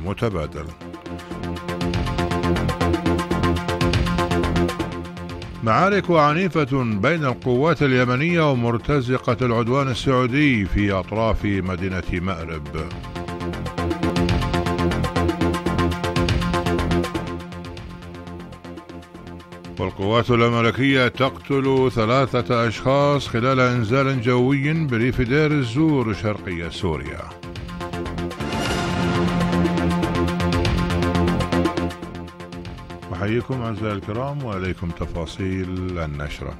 المتبادل. معارك عنيفة بين القوات اليمنية ومرتزقة العدوان السعودي في أطراف مدينة مأرب. والقوات الأمريكية تقتل 3 أشخاص خلال إنزال جوي بريف دير الزور شرقي سوريا. أحييكم أعزائي الكرام وإليكم تفاصيل النشرة.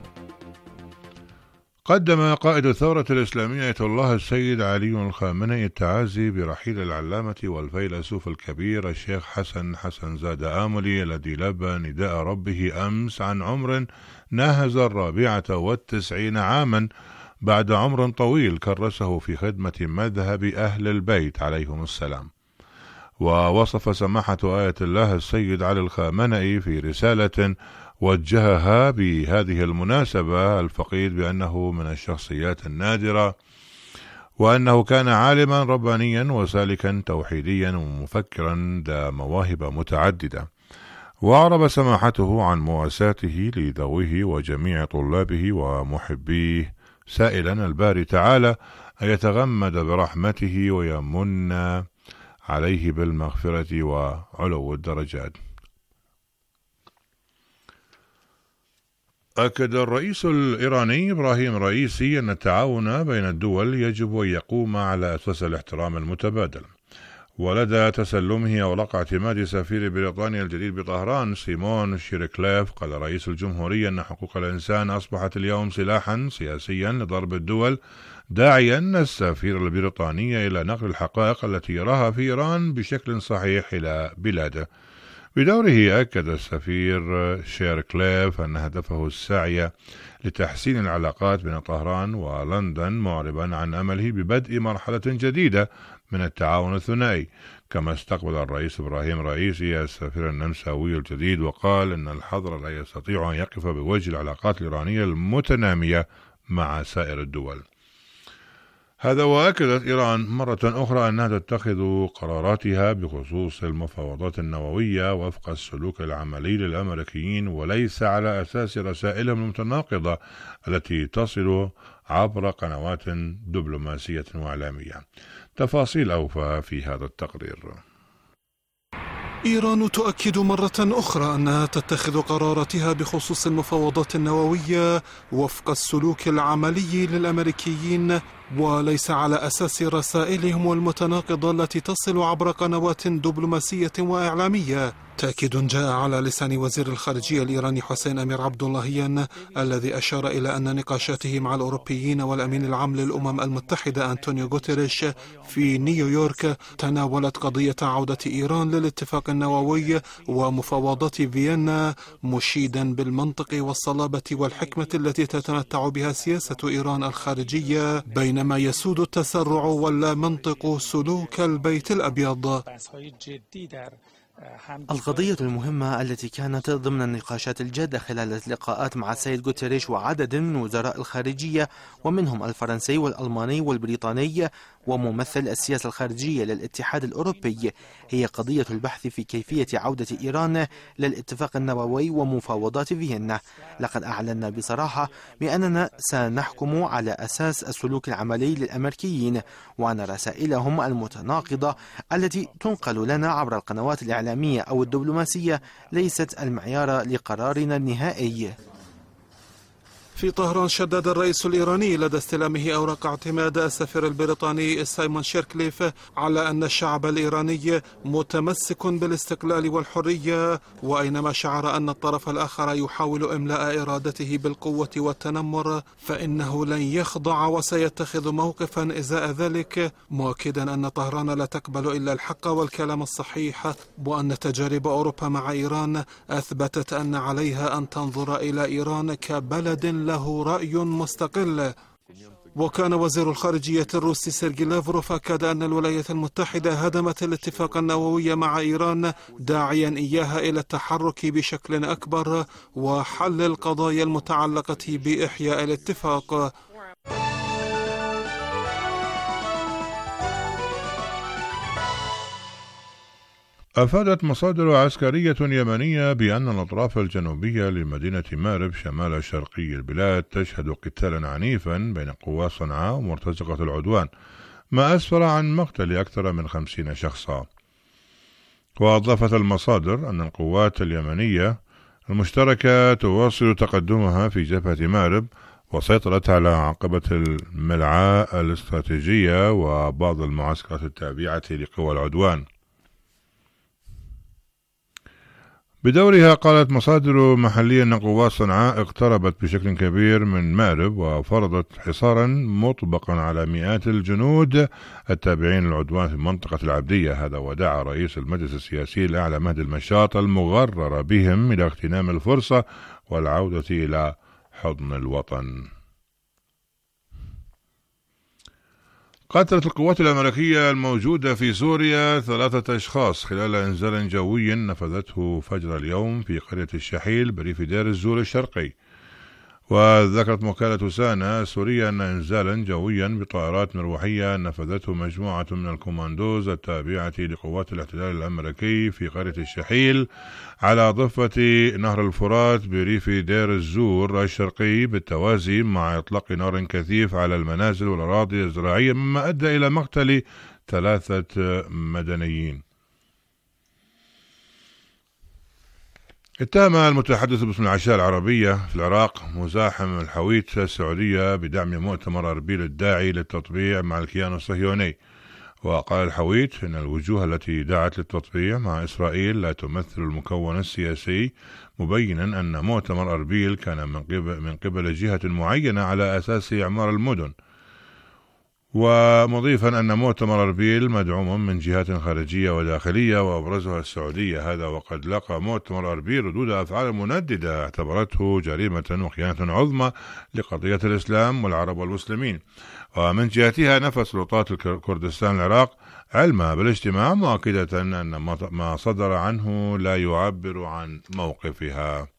قدم قائد الثورة الإسلامية آية الله السيد علي الخامنئي التعازي برحيل العلامة والفيلسوف الكبير الشيخ حسن زاد آملي الذي لبى نداء ربه أمس عن عمر ناهز 94 عاما بعد عمر طويل كرسه في خدمة مذهب أهل البيت عليهم السلام. ووصف سماحة آية الله السيد علي الخامنئي في رسالة وجهها بهذه المناسبة الفقيد بأنه من الشخصيات النادرة، وأنه كان عالما ربانيا وسالكا توحيديا ومفكرا ذا مواهب متعددة. وأعرب سماحته عن مواساته لذويه وجميع طلابه ومحبيه، سائلا الباري تعالى أن يتغمد برحمته ويمن عليه بالمغفرة وعلو الدرجات. أكد الرئيس الإيراني إبراهيم رئيسي أن التعاون بين الدول يجب أن يقوم على أساس الاحترام المتبادل. ولدى تسلمه أوراق اعتماد سفير بريطانيا الجديد بطهران سيمون شيركليف، قال رئيس الجمهورية أن حقوق الإنسان أصبحت اليوم سلاحا سياسيا لضرب الدول، داعيا السفير البريطاني إلى نقل الحقائق التي يراها في إيران بشكل صحيح إلى بلاده. بدوره أكد السفير شيركليف أن هدفه السعي لتحسين العلاقات بين طهران ولندن، معربا عن أمله ببدء مرحلة جديدة من التعاون الثنائي. كما استقبل الرئيس إبراهيم رئيسي السفير النمساوي الجديد، وقال أن الحظر لا يستطيع أن يقف بوجه العلاقات الإيرانية المتنامية مع سائر الدول. هذا وأكدت إيران مرة أخرى أنها تتخذ قراراتها بخصوص المفاوضات النووية وفق السلوك العملي للأمريكيين وليس على أساس رسائلهم المتناقضة التي تصل عبر قنوات دبلوماسية وإعلامية. تفاصيل أوفى في هذا التقرير. إيران تؤكد مرة أخرى أنها تتخذ قراراتها بخصوص المفاوضات النووية وفق السلوك العملي للأمريكيين وليس على أساس رسائلهم المتناقضة التي تصل عبر قنوات دبلوماسية وإعلامية. تأكيد جاء على لسان وزير الخارجية الإيراني حسين أمير عبداللهيان الذي أشار إلى أن نقاشاته مع الأوروبيين والأمين العام للأمم المتحدة أنطونيو غوتيريش في نيويورك تناولت قضية عودة إيران للاتفاق النووي ومفاوضات فيينا، مشيدا بالمنطق والصلابة والحكمة التي تتمتع بها سياسة إيران الخارجية، بينما يسود التسرع ولا منطق سلوك البيت الأبيض. القضية المهمة التي كانت ضمن النقاشات الجادة خلال اللقاءات مع السيد غوتيريش وعدد من وزراء الخارجية ومنهم الفرنسي والألماني والبريطاني وممثل السياسة الخارجية للاتحاد الأوروبي هي قضية البحث في كيفية عودة إيران للاتفاق النووي ومفاوضات فيينا. لقد أعلنا بصراحة بأننا سنحكم على أساس السلوك العملي للأمريكيين، وأن رسائلهم المتناقضة التي تنقل لنا عبر القنوات الإعلامية أو الدبلوماسية ليست المعيار لقرارنا النهائي. في طهران شدد الرئيس الإيراني لدى استلامه أوراق اعتماد السفير البريطاني سيمون شيركليف على أن الشعب الإيراني متمسك بالاستقلال والحرية، وأينما شعر أن الطرف الآخر يحاول إملاء إرادته بالقوة والتنمر فإنه لن يخضع وسيتخذ موقفا إزاء ذلك، مؤكدا أن طهران لا تقبل إلا الحق والكلام الصحيح، وأن تجارب أوروبا مع إيران أثبتت أن عليها أن تنظر إلى إيران كبلد له رأي مستقل. وكان وزير الخارجية الروسي سيرجي لافروف أكد أن الولايات المتحدة هدمت الاتفاق النووي مع إيران، داعيا إياها إلى التحرك بشكل أكبر وحل القضايا المتعلقة بإحياء الاتفاق. أفادت مصادر عسكرية يمنية بأن الأطراف الجنوبية لمدينة مارب شمال شرقي البلاد تشهد قتالا عنيفا بين قوات صنعاء ومرتزقة العدوان، ما أسفر عن مقتل أكثر من 50 شخصا. وأضافت المصادر أن القوات اليمنية المشتركة تواصل تقدمها في جبهة مارب، وسيطرت على عقبة الملعاء الاستراتيجية وبعض المعسكرات التابعة لقوى العدوان. بدورها قالت مصادر محلية أن قوات صنعاء اقتربت بشكل كبير من مارب وفرضت حصارا مطبقا على مئات الجنود التابعين للعدوان في منطقة العبدية. هذا ودعا رئيس المجلس السياسي الأعلى مهدي المشاط المغرر بهم إلى اغتنام الفرصة والعودة إلى حضن الوطن. قتلت القوات الأمريكية الموجودة في سوريا 3 أشخاص خلال إنزال جوي نفذته فجر اليوم في قرية الشحيل بريف دير الزور الشرقي. وذكرت وكالة سانا السورية أن إنزالا جويا بطائرات مروحية نفذته مجموعة من الكوماندوز التابعة لقوات الاحتلال الأمريكي في قرية الشحيل على ضفة نهر الفرات بريف دير الزور الشرقي بالتوازي مع إطلاق نار كثيف على المنازل والأراضي الزراعية، مما أدى إلى مقتل 3 مدنيين. اتهم المتحدث باسم العشاء العربية في العراق مزاحم الحويت السعودية بدعم مؤتمر أربيل الداعي للتطبيع مع الكيان الصهيوني. وقال الحويت إن الوجوه التي دعت للتطبيع مع إسرائيل لا تمثل المكون السياسي، مبينا أن مؤتمر أربيل كان من قبل جهة معينة على أساس إعمار المدن، ومضيفا أن مؤتمر أربيل مدعوم من جهات خارجية وداخلية وأبرزها السعودية. هذا وقد لقى مؤتمر أربيل ردود أفعال منددة اعتبرته جريمة وخيانة عظمى لقضية الإسلام والعرب والمسلمين. ومن جهتها نفت سلطات كردستان العراق علما بالاجتماع، مؤكدة أن ما صدر عنه لا يعبر عن موقفها.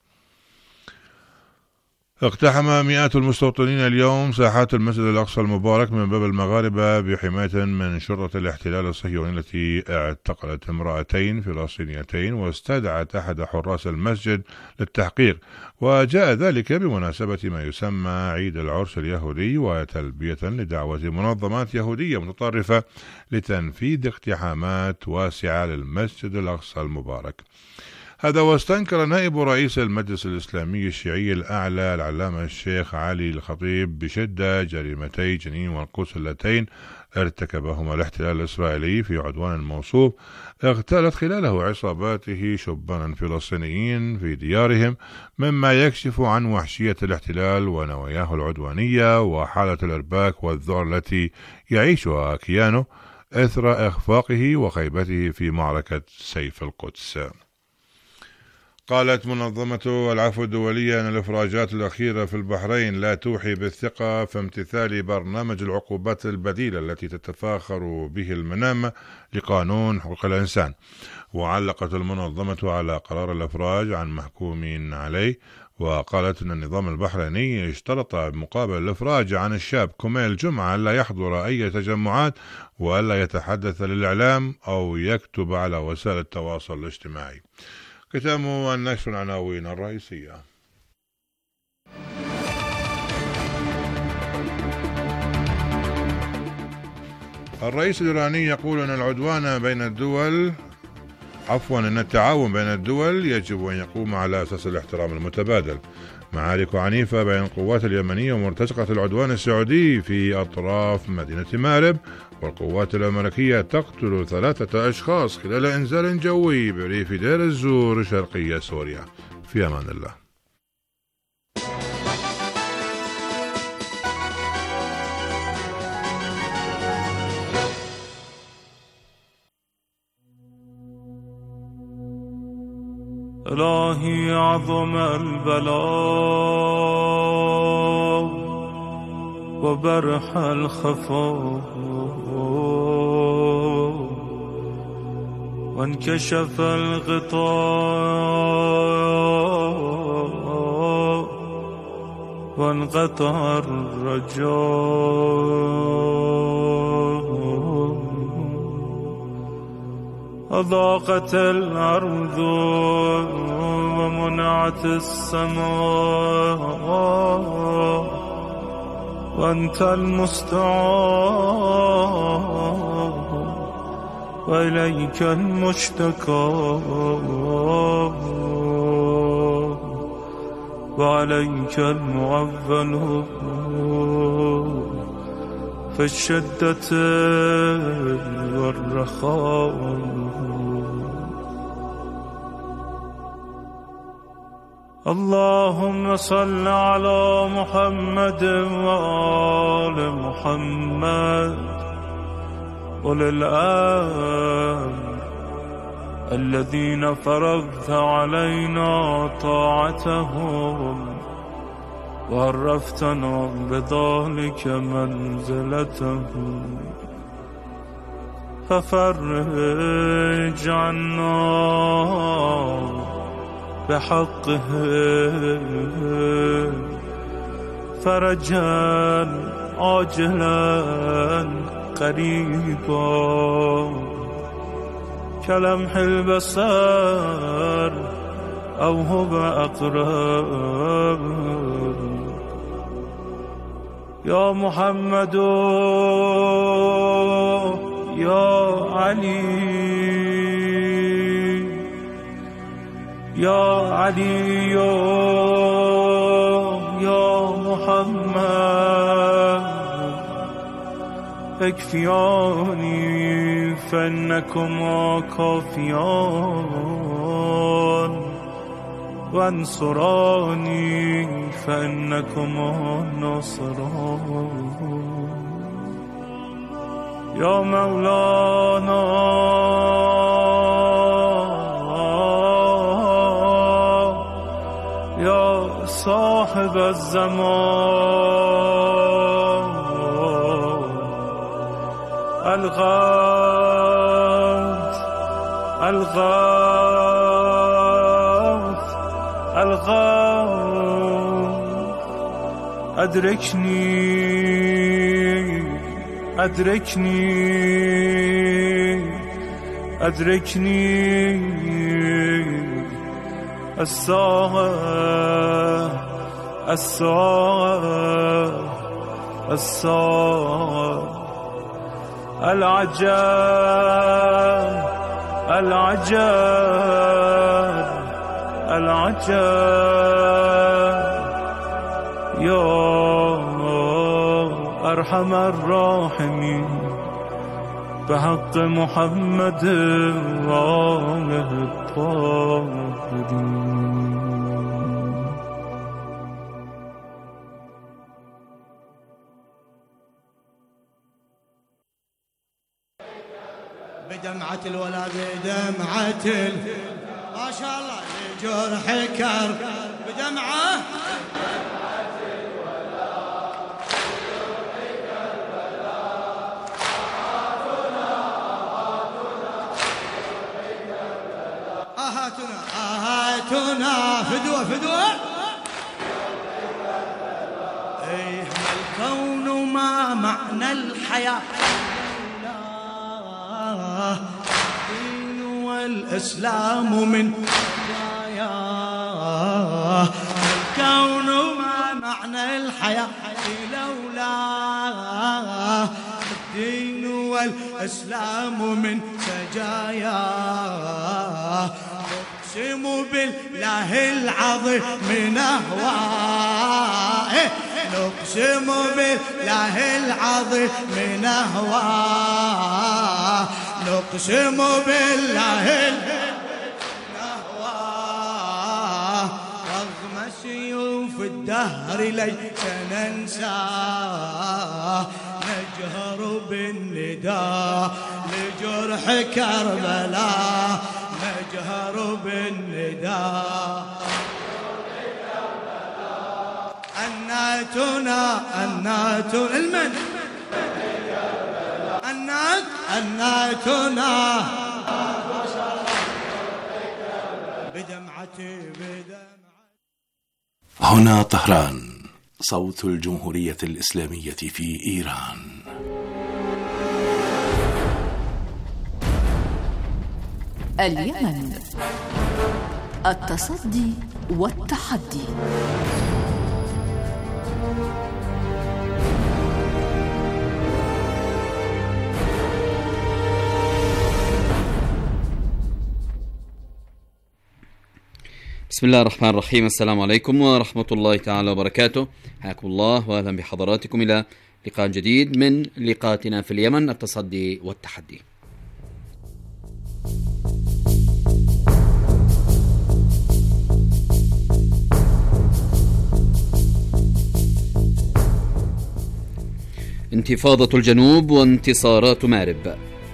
اقتحم مئات المستوطنين اليوم ساحات المسجد الأقصى المبارك من باب المغاربة بحماية من شرطة الاحتلال الصهيوني التي اعتقلت امرأتين فلسطينيتين واستدعت أحد حراس المسجد للتحقيق. وجاء ذلك بمناسبة ما يسمى عيد العرس اليهودي وتلبية لدعوة منظمات يهودية متطرفة لتنفيذ اقتحامات واسعة للمسجد الأقصى المبارك. هذا واستنكر نائب رئيس المجلس الإسلامي الشيعي الأعلى العلامة الشيخ علي الخطيب بشدة جريمتي جنين والقدس اللتين ارتكبهما الاحتلال الإسرائيلي في عدوان موصوف اغتالت خلاله عصاباته شبانا فلسطينيين في ديارهم، مما يكشف عن وحشية الاحتلال ونواياه العدوانية وحالة الإرباك والذعر التي يعيشها كيانه إثر إخفاقه وخيبته في معركة سيف القدس. قالت منظمة العفو الدولية أن الإفراجات الأخيرة في البحرين لا توحي بالثقة في امتثال برنامج العقوبات البديلة التي تتفاخر به المنامة لقانون حقوق الإنسان. وعلقت المنظمة على قرار الإفراج عن محكوم عليه، وقالت أن النظام البحريني اشترط مقابل الإفراج عن الشاب كميل جمعة لا يحضر أي تجمعات وألا يتحدث للإعلام أو يكتب على وسائل التواصل الاجتماعي. ختام النشر العناوين الرئيسية. الرئيس الإيراني يقول أن العدوان بين الدول أن التعاون بين الدول يجب أن يقوم على أساس الاحترام المتبادل. معارك عنيفة بين القوات اليمنية ومرتزقة العدوان السعودي في أطراف مدينة مارب، والقوات الأمريكية تقتل 3 أشخاص خلال إنزال جوي بريف دير الزور شرقية سوريا. في أمان الله. إلهي عظم البلاء وبرح الخفاء وانكشف الغطاء وانقطع الرجاء. وضاقت الأرض ومنعت السماء وأنت المستعان وإليك المشتكى وعليك المعول في الشدة والرخاء. اللهم صل على محمد وآل محمد أولي الأمر الذين فرضت علينا طاعتهم وعرفتنا بذلك منزلتهم، ففرج عنا بحقهم فرجا عاجلا قريبا كلمح البصر أو هو أقرب. يا محمد يا علي يا علي يا محمد اكفياني فإنكما كافيان وانصراني فإنكما ناصران. يا مولانا يا صاحب الزمان الغوث الغوث الغوث أدركني أدركني أدركني الساعة الساعة الساعة. العجاب العجاب العجاب يا أرحم الراحمين بحق محمد وآله الطاهرين. بدمعة الولا بدمعة ما شاء الله جرح كر بدمعة آهاتنا آهاتنا فدوة فدوة. ايه الكون ما معنى الحياة الدين والإسلام من راياه. الكون ما معنى الحياة لولا الدين والإسلام من سجاياه. نقسم بالله العظيم نهواه نقسم بالله العظيم نهواه نقسم بالله نهواه. رغم سيوف الدهر ليس ننساه نجهر بالنداء لجرح كربلاء نجهر بالنداء. الناتنا الناتنا المن الناتنا بدمعتي هنا طهران صوت الجمهورية الإسلامية في إيران. اليمن، التصدي والتحدي. بسم الله الرحمن الرحيم. السلام عليكم ورحمة الله تعالى وبركاته. حياكم الله وأهلا بحضراتكم إلى لقاء جديد من لقاءاتنا في اليمن، التصدي والتحدي. انتفاضة الجنوب وانتصارات مارب.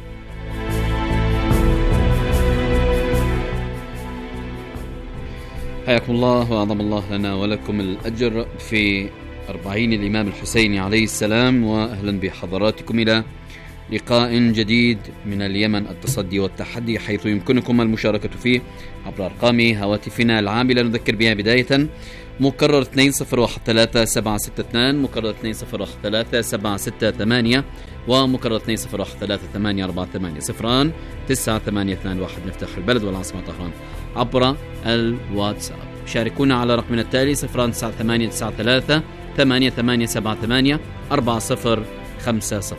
حياكم الله وأعظم الله لنا ولكم الأجر في 40 الإمام الحسين عليه السلام، وأهلا بحضراتكم إلى لقاء جديد من اليمن، التصدي والتحدي، حيث يمكنكم المشاركة فيه عبر أرقام هواتفنا العاملة. نذكر بها بداية: مكرر 2013-762، مكرر 2013-768، ومكرر 2013-848 0-9821. نفتح البلد والعاصمة طهران عبر الواتساب. شاركونا على رقمنا التالي 0-989-3878-4050.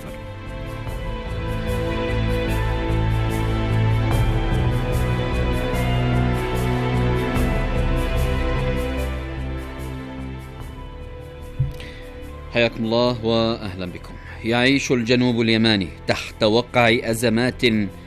حياكم الله وأهلا بكم. يعيش الجنوب اليماني تحت وقع أزمات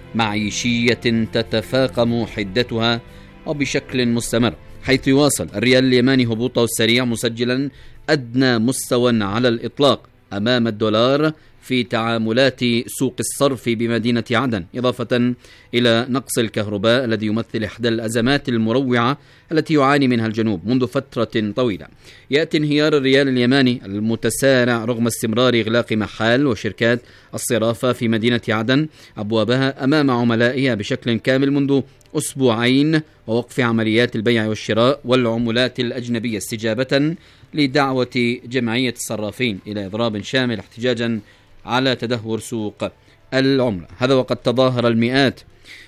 معيشية تتفاقم حدتها وبشكل مستمر، حيث يواصل الريال اليماني هبوطه السريع، مسجلا أدنى مستوى على الإطلاق أمام الدولار في تعاملات سوق الصرف بمدينة عدن، إضافة إلى نقص الكهرباء الذي يمثل إحدى الأزمات المروعة التي يعاني منها الجنوب منذ فترة طويلة. يأتي انهيار الريال اليماني المتسارع رغم استمرار إغلاق محال وشركات الصرافة في مدينة عدن أبوابها أمام عملائها بشكل كامل منذ أسبوعين، ووقف عمليات البيع والشراء والعملات الأجنبية استجابة لدعوة جمعية الصرافين إلى إضراب شامل احتجاجا على تدهور سوق العملة. هذا وقد تظاهر المئات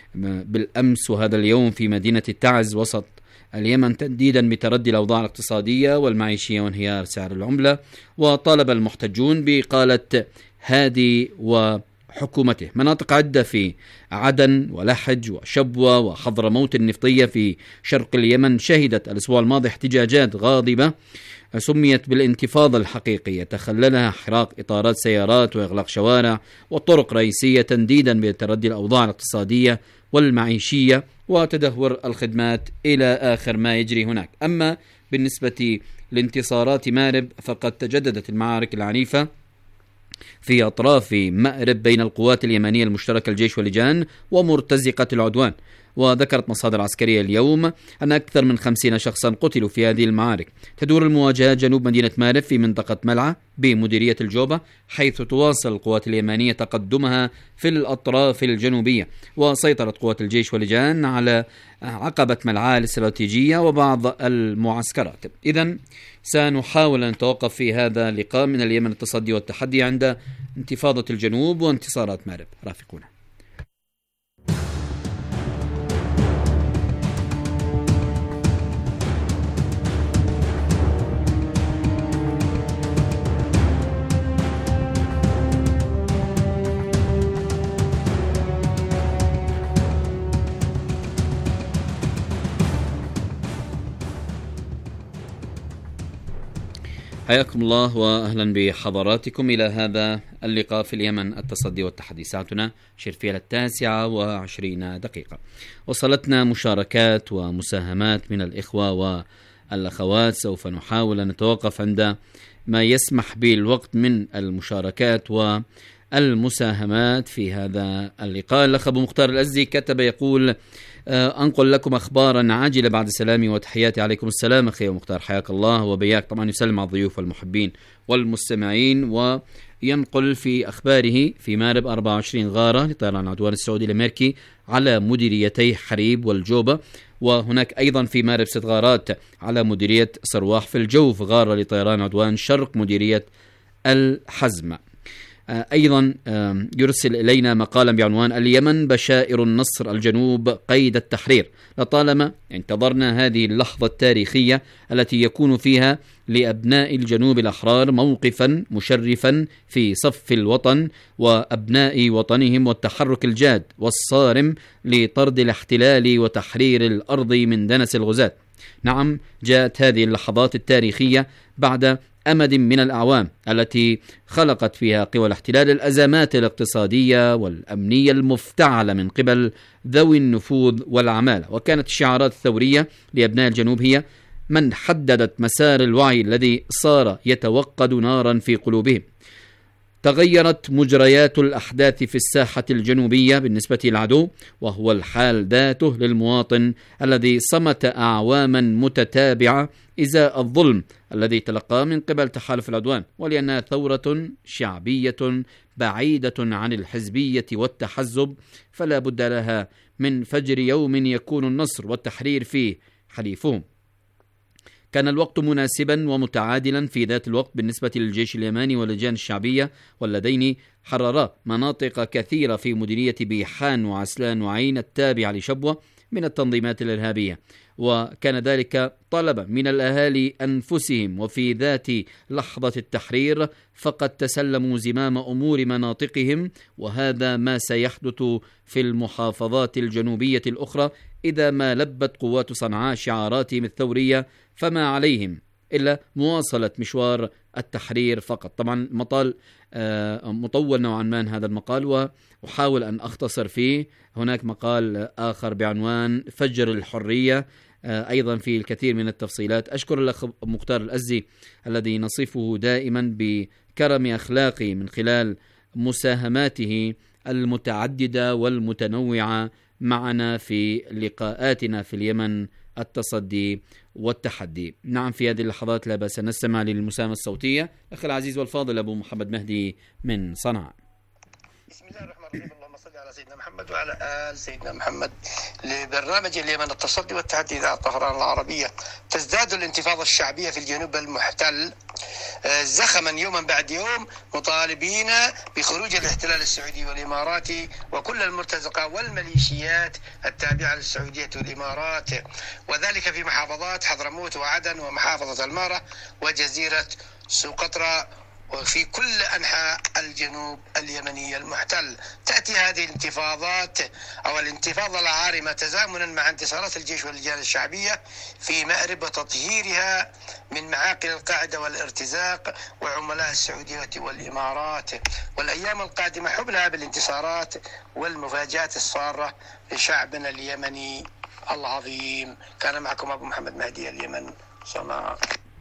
بالأمس وهذا اليوم في مدينة تعز وسط اليمن تنديدا بتردي الأوضاع الاقتصادية والمعيشية وانهيار سعر العملة، وطالب المحتجون بإقالة هادي وحكومته. مناطق عدة في عدن ولحج وشبوة وحضرموت النفطية في شرق اليمن شهدت الأسبوع الماضي احتجاجات غاضبة سميت بالانتفاضة الحقيقية، تخللها احراق إطارات سيارات وإغلاق شوارع وطرق رئيسية تنديدا بتردي الأوضاع الاقتصادية والمعيشية وتدهور الخدمات إلى آخر ما يجري هناك. أما بالنسبة لانتصارات مارب فقد تجددت المعارك العنيفة في أطراف مأرب بين القوات اليمنية المشتركة الجيش واللجان ومرتزقة العدوان. وذكرت مصادر عسكرية اليوم أن أكثر من 50 شخصا قتلوا في هذه المعارك. تدور المواجهات جنوب مدينة مارب في منطقة ملعة بمديرية الجوبة، حيث تواصل القوات اليمنية تقدمها في الأطراف الجنوبية، وسيطرت قوات الجيش واللجان على عقبة ملعة الاستراتيجية وبعض المعسكرات. إذن سنحاول أن نتوقف في هذا اللقاء من اليمن، التصدي والتحدي، عند انتفاضة الجنوب وانتصارات مارب. رافقونا. حياكم الله وأهلا بحضراتكم إلى هذا اللقاء في اليمن، التصدي والتحدي. ساعتنا شرفية 9:20. وصلتنا مشاركات ومساهمات من الإخوة والأخوات. سوف نحاول أن نتوقف عند ما يسمح بالوقت من المشاركات والمساهمات في هذا اللقاء. الأخ أبو مختار الأزدي كتب يقول: أنقل لكم أخبارا عاجلة بعد سلامي وتحياتي. عليكم السلام أخي مختار، حياك الله وبياك. طبعا يسلم على الضيوف والمحبين والمستمعين. وينقل في أخباره: في مارب 24 غارة لطيران العدوان السعودي الأمريكي على مديريتي حريب والجوبة، وهناك أيضا في مارب 6 غارات على مديرية صرواح في الجوف، غارة لطيران عدوان شرق مديرية الحزم. أيضا يرسل إلينا مقالا بعنوان اليمن بشائر النصر، الجنوب قيد التحرير. لطالما انتظرنا هذه اللحظة التاريخية التي يكون فيها لأبناء الجنوب الأحرار موقفا مشرفا في صف الوطن وأبناء وطنهم، والتحرك الجاد والصارم لطرد الاحتلال وتحرير الأرض من دنس الغزاة. نعم، جاءت هذه اللحظات التاريخية بعد أمد من الأعوام التي خلقت فيها قوى الاحتلال الأزمات الاقتصادية والأمنية المفتعلة من قبل ذوي النفوذ والعمالة. وكانت الشعارات الثورية لأبناء الجنوب هي من حددت مسار الوعي الذي صار يتوقد نارا في قلوبهم. تغيرت مجريات الأحداث في الساحة الجنوبية بالنسبة للعدو، وهو الحال ذاته للمواطن الذي صمت أعواما متتابعة إزاء الظلم الذي تلقاه من قبل تحالف العدوان، ولأنها ثورة شعبية بعيدة عن الحزبية والتحزب، فلا بد لها من فجر يوم يكون النصر والتحرير فيه حليفهم. كان الوقت مناسبا ومتعادلا في ذات الوقت بالنسبة للجيش اليماني واللجان الشعبية، واللذين حررا مناطق كثيرة في مديرية بيحان وعسلان وعين التابعة لشبوة من التنظيمات الإرهابية، وكان ذلك طلبا من الأهالي أنفسهم. وفي ذات لحظة التحرير فقد تسلموا زمام أمور مناطقهم، وهذا ما سيحدث في المحافظات الجنوبية الأخرى إذا ما لبت قوات صنعاء شعاراتهم الثورية، فما عليهم إلا مواصلة مشوار التحرير فقط. طبعا مطال مطول نوعا ما هذا المقال، وأحاول أن أختصر فيه. هناك مقال آخر بعنوان فجر الحرية أيضا في الكثير من التفصيلات. أشكر الأخ مختار الأزي الذي نصفه دائما بكرم أخلاقي من خلال مساهماته المتعددة والمتنوعة معنا في لقاءاتنا في اليمن، التصدي والتحدي. نعم، في هذه اللحظات لا بأس نستمع للمساهمة الصوتية أخي العزيز والفاضل أبو محمد مهدي من صنعاء. بسم الله الرحمن الرحيم. اللهم صل على سيدنا محمد وعلى آل سيدنا محمد. لبرنامج اليمن التصدي والتحدي إذاعة طهران العربية. تزداد الانتفاضة الشعبية في الجنوب المحتل زخما يوما بعد يوم، مطالبين بخروج الاحتلال السعودي والإماراتي وكل المرتزقة والميليشيات التابعة للسعودية والإمارات، وذلك في محافظات حضرموت وعدن ومحافظة المارة وجزيرة سقطرى وفي كل أنحاء الجنوب اليمني المحتل. تأتي هذه الانتفاضات أو الانتفاضة العارمة تزامنا مع انتصارات الجيش واللجان الشعبية في مأرب وتطهيرها من معاقل القاعدة والارتزاق وعملاء السعودية والإمارات، والأيام القادمة حبلها بالانتصارات والمفاجآت السارة لشعبنا اليمني العظيم. كان معكم أبو محمد مهدي، اليمن، صنعاء.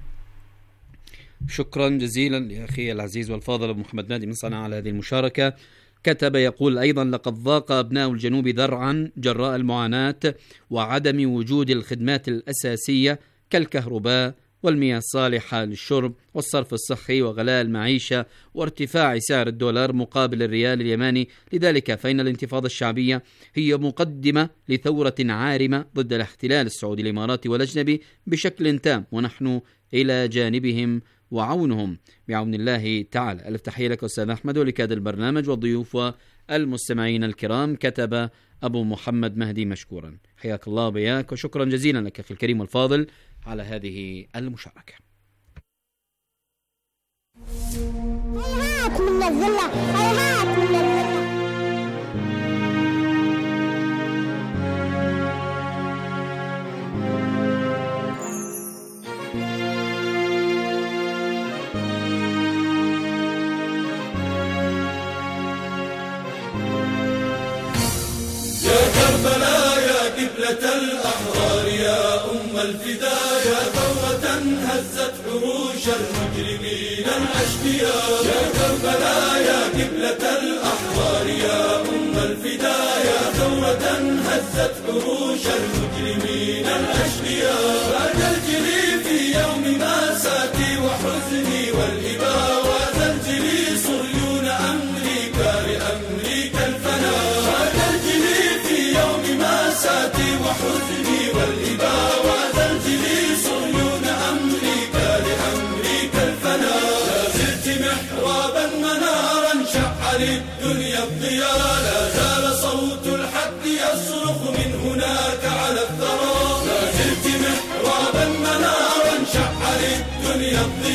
شكرا جزيلا لأخي العزيز والفاضل أبو محمد مهدي من صنعاء على هذه المشاركة. كتب يقول أيضا: لقد ضاق أبناء الجنوب ذرعا جراء المعاناة وعدم وجود الخدمات الأساسية كالكهرباء والمياه الصالحة للشرب والصرف الصحي وغلاء المعيشة وارتفاع سعر الدولار مقابل الريال اليماني. لذلك فإن الانتفاضة الشعبية هي مقدمة لثورة عارمة ضد الاحتلال السعودي الإماراتي والأجنبي بشكل تام، ونحن إلى جانبهم وعونهم بعون الله تعالى. ألف تحية لك أستاذ أحمد ولكاد البرنامج والضيوف والمستمعين الكرام. كتب أبو محمد مهدي مشكورا. حياك الله بياك، وشكرا جزيلا لك أخي الكريم والفاضل على هذه المشاركة. هيهات من الذلة، هيهات من الذلة. كربلاء يا قبلة الأحرار يا أم الفداء، يا ثورة هزت عروش المجرمين الأشقياء. يا كربلاء يا قبلة الأحرار يا أم الفداء، يا ثورة هزت عروش المجرمين الأشقياء. بعد الجلي في يوم ماساتي وحزني والإباء، وزلزلي صهيون أمريكا لأمريكا الفناء. ماساتي وحزني والإباء، وزلزلي صهيون أمريكا لأمريكا الفناء. لا زلت محرابا منارا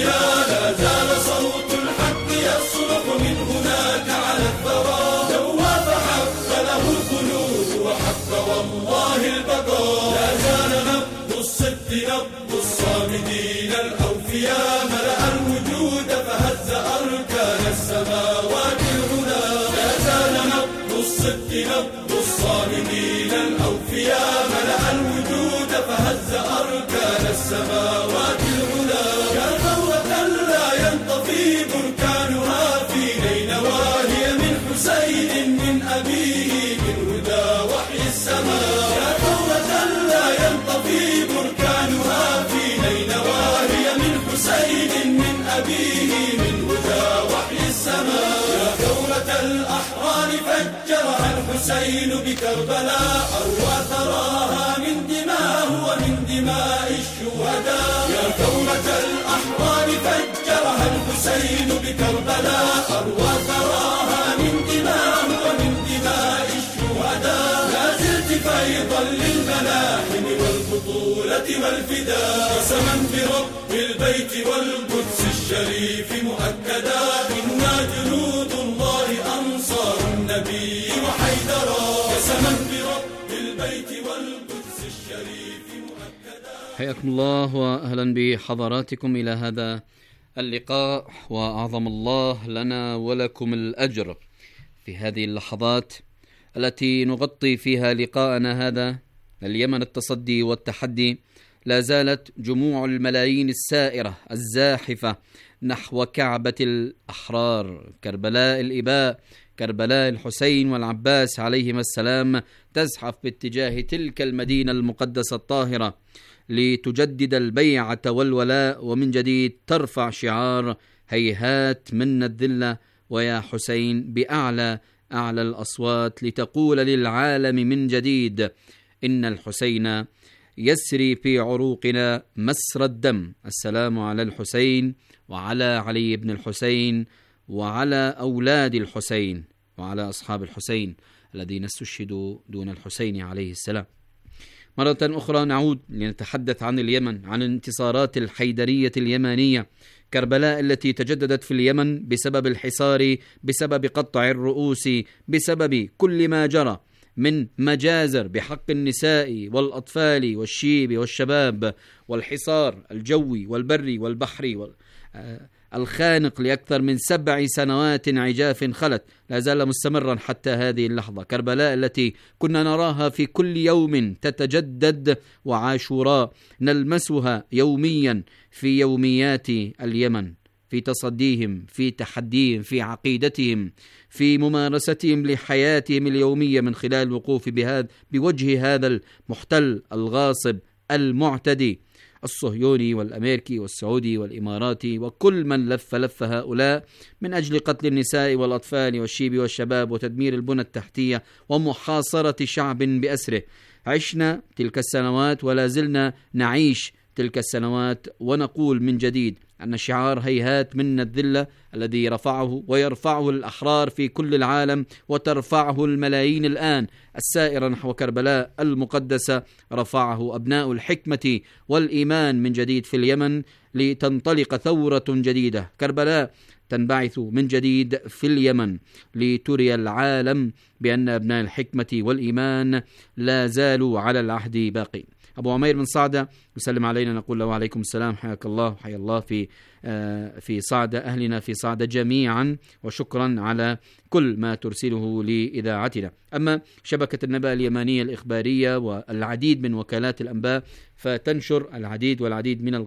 فيها لا زال صوت الحق يصرخ من هناك على الثرى دوى فحق له الخلود وحق والله البقاء لا زال نبض الصدق نبض الصامدين الأوفياء ملأ الوجود فهز أركان السماوات العلى لا زال نبض الصدق نبض الصامدين الأوفياء ملأ الوجود فهز أركان السماوات العلى يا ثورة لا ينطفي بركانها في نينوى هي من حسين من أبيه من هدى وحي السماء يا ثورة لا ينطفي بركانها في نينوى هي من حسين من أبيه من هدى وحي السماء يا ثورة الأحرار فجرها الحسين بكربلاء أروى ثراها من دماه ومن دماء الشهداء يا ثورة الأحرار فجرها الحسين بكربلاء أروى ثراها من دماه ومن دماء الشهداء لا زلت فيضا للملاحم والبطولة والفداء قسما برب البيت والقدس الشريف مؤكدا إنا جنود الله أنصار النبي وحيدرا قسما برب البيت والقدس الشريف مؤكدا. حياكم الله وأهلا بحضراتكم إلى هذا اللقاء، وأعظم الله لنا ولكم الأجر في هذه اللحظات التي نغطي فيها لقاءنا هذا. اليمن التصدي والتحدي، لا زالت جموع الملايين السائرة الزاحفة نحو كعبة الأحرار كربلاء الإباء، كربلاء الحسين والعباس عليهما السلام، تزحف باتجاه تلك المدينة المقدسة الطاهرة لتجدد البيعة والولاء، ومن جديد ترفع شعار هيهات منا الذلة ويا حسين بأعلى الأصوات، لتقول للعالم من جديد إن الحسين يسري في عروقنا مسر الدم. السلام على الحسين وعلى علي بن الحسين وعلى أولاد الحسين وعلى أصحاب الحسين الذين استشهدوا دون الحسين عليه السلام. مرة أخرى نعود لنتحدث عن اليمن، عن انتصارات الحيدرية اليمانية، كربلاء التي تجددت في اليمن بسبب الحصار، بسبب قطع الرؤوس، بسبب كل ما جرى من مجازر بحق النساء والأطفال والشيب والشباب، والحصار الجوي والبري والبحري الخانق لأكثر من 7 سنوات عجاف خلت، لا زال مستمرا حتى هذه اللحظة. كربلاء التي كنا نراها في كل يوم تتجدد، وعاشوراء نلمسها يوميا في يوميات اليمن، في تصديهم، في تحديهم، في عقيدتهم، في ممارستهم لحياتهم اليومية، من خلال الوقوف بوجه هذا المحتل الغاصب المعتدي الصهيوني والأمريكي والسعودي والإماراتي، وكل من لف هؤلاء من أجل قتل النساء والأطفال والشيب والشباب وتدمير البنى التحتية ومحاصرة شعب بأسره. عشنا تلك السنوات ولا زلنا نعيش تلك السنوات، ونقول من جديد أن شعار هيهات منا الذلة الذي رفعه ويرفعه الأحرار في كل العالم، وترفعه الملايين الآن السائرة نحو كربلاء المقدسة، رفعه أبناء الحكمة والإيمان من جديد في اليمن، لتنطلق ثورة جديدة. كربلاء تنبعث من جديد في اليمن لتري العالم بأن أبناء الحكمة والإيمان لا زالوا على العهد باقين. أبو عمير من صعدة يسلم علينا، نقول له وعليكم السلام، حياك الله وحيا الله في صعدة، أهلنا في صعدة جميعا، وشكرا على كل ما ترسله لإذاعتنا. أما شبكة النبأ اليمانية الإخبارية والعديد من وكالات الأنباء فتنشر العديد من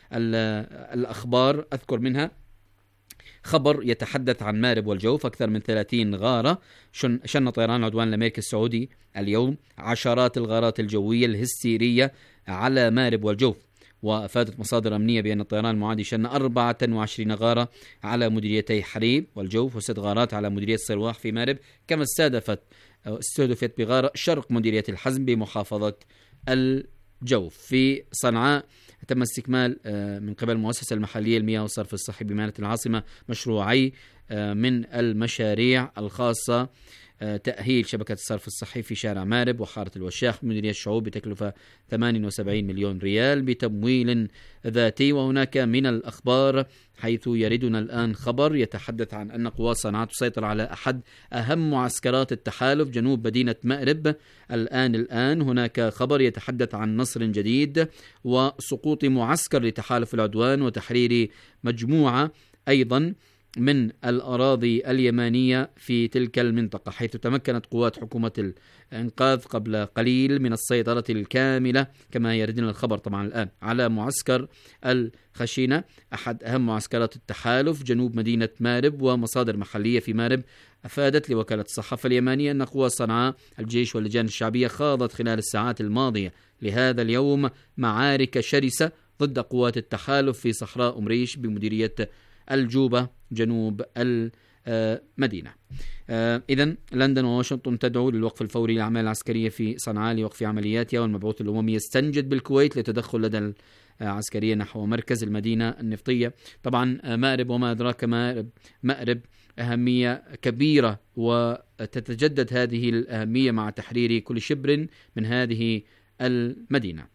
الأخبار، أذكر منها خبر يتحدث عن مارب والجوف، أكثر من 30 غارة شن طيران العدوان الأمريكي السعودي اليوم، عشرات الغارات الجوية الهستيرية على مارب والجوف. وأفادت مصادر أمنية بأن الطيران المعادي شن 24 غارة على مديريتي حريب والجوف، و6 غارات على مديرية صرواح في مارب، كما استهدفت بغارة شرق مديرية الحزم بمحافظة الجوف. في صنعاء تم استكمال من قبل المؤسسة المحلية للمياه والصرف الصحي بمدينة العاصمة مشروعي من المشاريع الخاصة تأهيل شبكة الصرف الصحي في شارع مارب وحارة الوشاخ بمديرية الشعوب بتكلفة 78 مليون ريال بتمويل ذاتي. وهناك من الأخبار حيث يردنا الآن خبر يتحدث عن أن قوات صنعاء تسيطر على أحد أهم معسكرات التحالف جنوب مدينة مأرب. الآن هناك خبر يتحدث عن نصر جديد وسقوط معسكر لتحالف العدوان وتحرير مجموعة أيضا من الأراضي اليمانية في تلك المنطقة، حيث تمكنت قوات حكومة الإنقاذ قبل قليل من السيطرة الكاملة كما يردنا الخبر طبعا الآن على معسكر الخشينة أحد أهم معسكرات التحالف جنوب مدينة مارب. ومصادر محلية في مارب أفادت لوكالة الصحافة اليمانية أن قوات صنعاء الجيش واللجان الشعبية خاضت خلال الساعات الماضية لهذا اليوم معارك شرسة ضد قوات التحالف في صحراء أم ريش بمديرية الجوبة جنوب المدينة. إذن لندن وواشنطن تدعو للوقف الفوري للأعمال العسكرية في صنعاء لوقف عملياتها، والمبعوث الأممي يستنجد بالكويت لتدخل لدى العسكرية نحو مركز المدينة النفطية. طبعا مأرب وما أدراك مأرب أهمية كبيرة، وتتجدد هذه الأهمية مع تحرير كل شبر من هذه المدينة.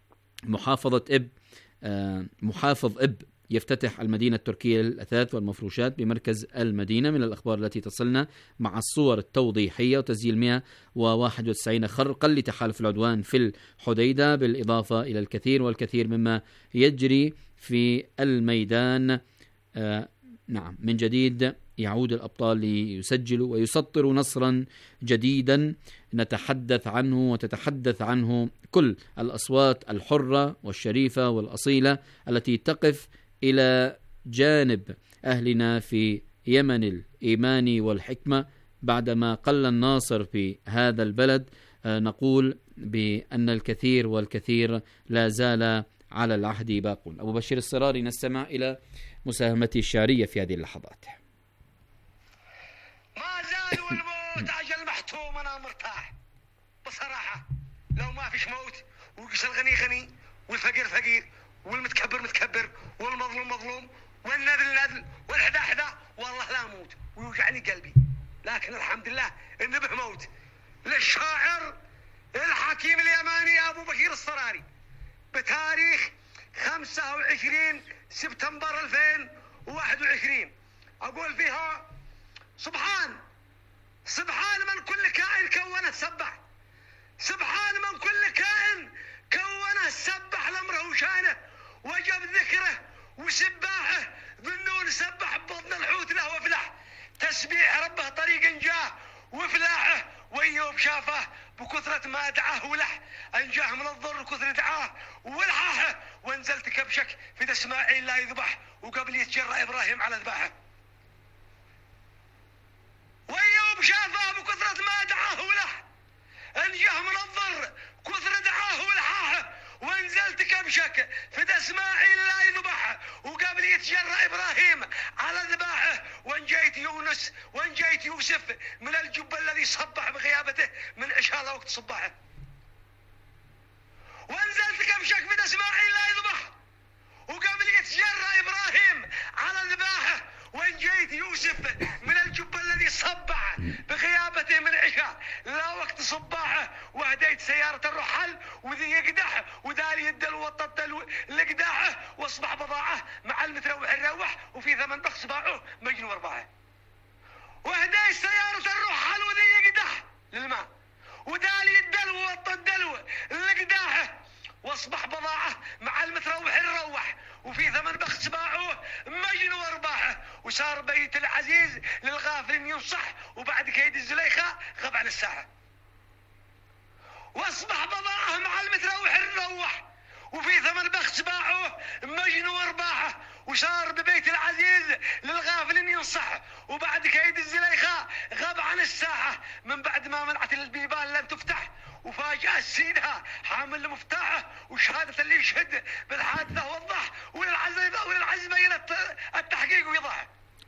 محافظ إب يفتتح المدينة التركية للأثاث والمفروشات بمركز المدينة. من الأخبار التي تصلنا مع الصور التوضيحية وتسجيل 191 خرقا لتحالف العدوان في الحديدة، بالإضافة إلى الكثير والكثير مما يجري في الميدان. من جديد يعود الأبطال ليسجلوا ويسطروا نصرا جديدا نتحدث عنه وتتحدث عنه كل الأصوات الحرة والشريفة والأصيلة التي تقف إلى جانب أهلنا في يمن الإيمان والحكمة. بعدما قل الناصر في هذا البلد نقول بأن الكثير والكثير لا زال على العهد باقون. أبو بشير الصراري نستمع إلى مساهمتي الشعرية في هذه اللحظات. ما زال والموت أجل محتوم، أنا مرتاح بصراحة. لو ما فيش موت ويقش الغني غني والفقير فقير والمتكبر متكبر والمظلوم مظلوم والنذل نذل والحدا حدا، والله لا موت ويوجعني قلبي. لكن الحمد لله إن به موت. للشاعر الحكيم اليماني أبو بكير الصراري بتاريخ 25 سبتمبر 2021 أقول فيها: سبحان من كل كائن كونه سبح، سبحان من كل كائن كونه سبح لأمره وشانه وجب ذكره وسباحه بالنون سبح ببطن الحوت له وفلح، تسبيح ربه طريق جاه وفلاحه وإيوب شافه بكثرة ما دعاه ولح، أنجاه من الضر كثر دعاه ولحاحه، وانزلت كبشك في إسماعيل لا يذبح وقبل يتجرأ إبراهيم على ذباحه، وإيوب شافه بكثرة ما دعاه ولح، أنجاه من الضر كثر دعاه ولحاحه، وانزلت كبشك في إسماعيل لا يذبح وقبل يتجرأ إبراهيم على ذباحه، وانجيت يونس وانجيت يوسف من الجب الذي صبح بغيابته من عشاء وقت صباحه، وانزلت كبشك في إسماعيل لا يذبح وقبل يتجرأ إبراهيم على ذباحه، وانجيت يوسف من الجب الذي صبح بغيابته من عشاء لا وقت صباحه، وهديت سيارة الرحل وذي يقدح ودالي يدلو وطدل لقداحه، واصبح بضاعه مع المتروح الروح وفي ثمن بخس باعه مجنو ارباعه، وهديت سيارة الرحل وذي يقدح للماء ودالي يدلو وطدل لقداحه، واصبح بضاعه مع المتروح الروح وفي ثمن بخس باعه مجنو ارباحه، وصار بيت العزيز للغافل ينصح وبعد كيد الزليخة غاب عن الساحة، واصبح بضاعه مع المتروح الروح وفي ثمن بخس باعه مجنو ارباحه، وصار ببيت العزيز للغافل ينصح وبعد كيد الزليخة غاب عن الساحة، من بعد ما منعت البيبان لم تفتح وفاجأ سيدها حامل المفتاحه، وشهادة اللي يشهد بالحادثة وضح وللعز بين التحقيق ويضح،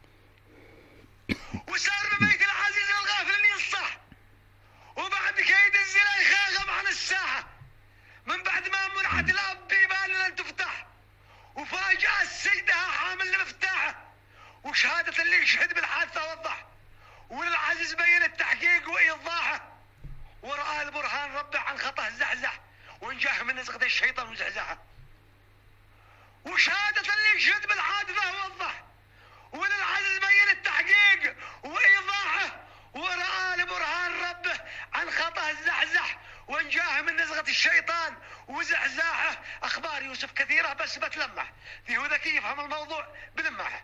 وصار ببيت العزيز للغافل ينصح وبعد كيد الزليخة غاب عن الساحة، من بعد ما منعت البيبان لم تفتح وفاجأ سيدها حامل المفتاحه، وشهادة اللي يشهد بالحادثة وانجاه من نزغة الشيطان وزعزعه. وشهادة اللي يشهد بالحادثة ووضح، وللعزيز بين التحقيق وإيضاحه، ورأى لبرهان ربه عن خطأ الزحزح وانجاه من نزغة الشيطان وزحزاحه. أخبار يوسف كثيرة بس بتلمح، فيه ذكي يفهم الموضوع بلمحه.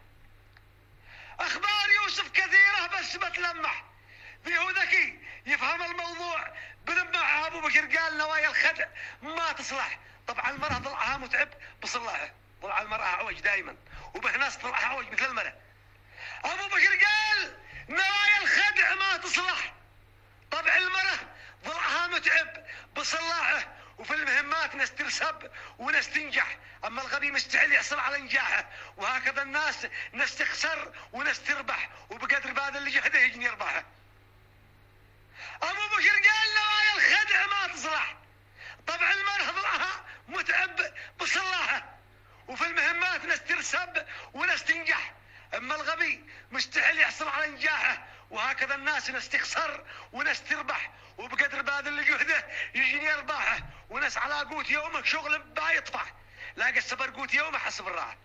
أخبار يوسف كثيرة بس بتلمح، فيه ذكي يفهم الموضوع بلمحه. أبو بكر قال نوايا الخدع ما تصلح. طبعا المرأة ضلعها متعب بصلاحه، ضلع المرأة عوج دائما، وبهناس ضلعها عوج مثل المرأة. أبو بكر قال نوايا الخدع ما تصلح. طبع المرأة ضلعها متعب بصلاحه، وفي المهمات ناس ترسب وناس تنجح، أما الغبي مستحيل يحصل على نجاحه. وهكذا الناس ناس تخسر وناس تربح، وبقدر بعد اللي جهده يجني يربحه. أبو بكر قال نوايا الخدع ما تصلح. طبع المرأة ضلعها متعب بصلاحه، وفي المهمات ناس ترسب وناس تنجح، أما الغبي مستحيل يحصل على نجاحه. وهكذا الناس ناس تخسر وناس تربح، وبقدر بعد اللي جهده يجني يربحه. وناس على قوت يومه شغل بايطفح، لاقى السبر قوت يومه حسب الراحة.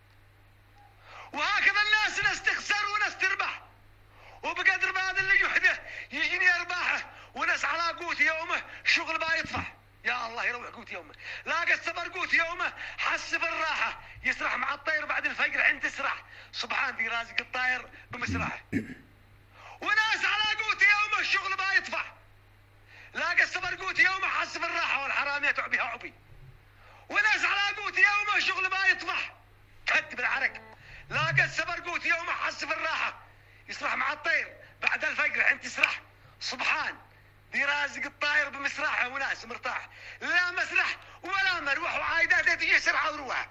وهكذا الناس ناس تخسر وناس تربح، وبقدر بعد اللي جهده يجني يربحه. وناس على قوت يومه شغل بايطفح، يا الله يروح قوت يومه، لاقى السبر قوت يومه حسب الراحة. يسرح مع الطير بعد الفجر عند تسرح، سبحان ذي رازق الطاير بمسرحه. وناس على قوت يومه الشغل بايطفح، لاقى السبر قوت يومه حسب الراحة، والحرام يتع بها عبي. وناس على قوت يومه الشغل بايطفح، كد بالعرق، لاقى السبر قوت يومه حسب الراحة. يسرح مع الطير بعد الفجر عند تسرح، سبحان ذي رازق الطاير بمسرحه. وناس مرتاح، لا مسرح ولا مروح، وعايدات تجي سرعة وروح.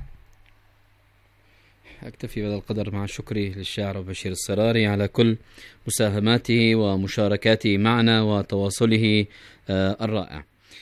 أكتفي بهذا القدر مع شكري للشاعر بشير السراري على كل مساهماته ومشاركاته معنا وتواصله الرائع.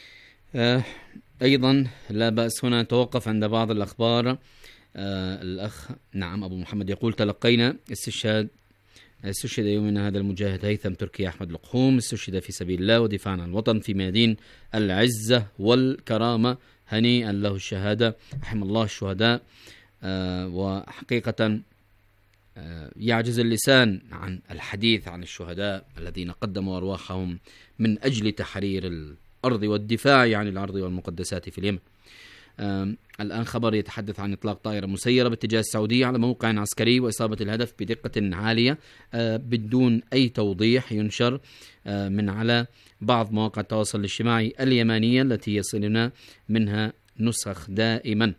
أيضا لا بأس هنا نتوقف عند بعض الأخبار. الأخ أبو محمد يقول تلقينا استشهاد يومنا هذا المجاهد هيثم تركي أحمد لقحوم، استشهد في سبيل الله ودفاعا عن الوطن في ميادين العزة والكرامة، هنيئا له الشهادة، رحم الله الشهداء. وحقيقة يعجز اللسان عن الحديث عن الشهداء الذين قدموا أرواحهم من أجل تحرير الأرض والدفاع عن الأرض والمقدسات في اليمن. الآن خبر يتحدث عن إطلاق طائرة مسيرة باتجاه السعودية على موقع عسكري وإصابة الهدف بدقة عالية بدون أي توضيح، ينشر من على بعض مواقع التواصل الاجتماعي اليمانية التي يصلنا منها نسخ دائما.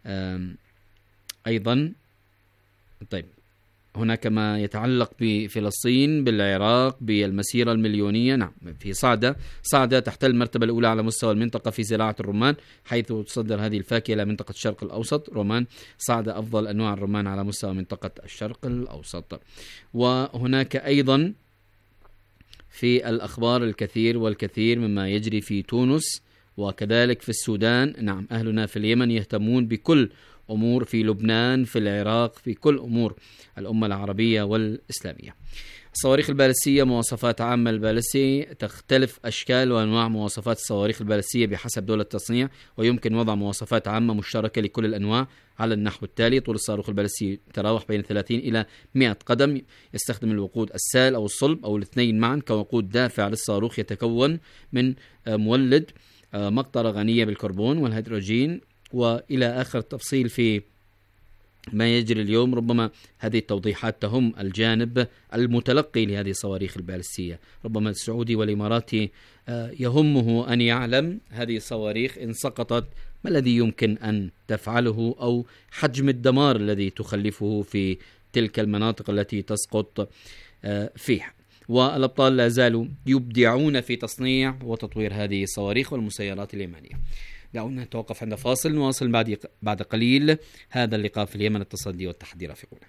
أيضا طيب هناك ما يتعلق بفلسطين بالعراق بالمسيرة المليونية. نعم، في صعدة تحتل المرتبة الأولى على مستوى المنطقة في زراعة الرمان، حيث تصدر هذه الفاكهة إلى منطقة الشرق الأوسط. رمان صعدة أفضل أنواع الرمان على مستوى منطقة الشرق الأوسط. وهناك أيضا في الأخبار الكثير والكثير مما يجري في تونس وكذلك في السودان. نعم، أهلنا في اليمن يهتمون بكل أمور في لبنان، في العراق، في كل أمور الأمة العربية والإسلامية. الصواريخ البالستية، مواصفات عامة البالستية، تختلف أشكال وأنواع مواصفات الصواريخ البالستية بحسب دولة التصنيع، ويمكن وضع مواصفات عامة مشتركة لكل الأنواع على النحو التالي: طول الصاروخ البالستي يتراوح بين 30 إلى 100 قدم، يستخدم الوقود السائل أو الصلب أو الاثنين معا كوقود دافع للصاروخ، يتكون من مولد، مقطرة غنية بالكربون والهيدروجين، وإلى آخر التفصيل في ما يجري اليوم. ربما هذه التوضيحات تهم الجانب المتلقي لهذه الصواريخ البالستية، ربما السعودي والإماراتي يهمه أن يعلم هذه الصواريخ إن سقطت ما الذي يمكن أن تفعله، أو حجم الدمار الذي تخلفه في تلك المناطق التي تسقط فيها. والأبطال لا زالوا يبدعون في تصنيع وتطوير هذه الصواريخ والمسيرات اليمنية. دعونا نتوقف عند فاصل، نواصل بعد قليل هذا اللقاء في اليمن، التصدي والتحدي رافقونا.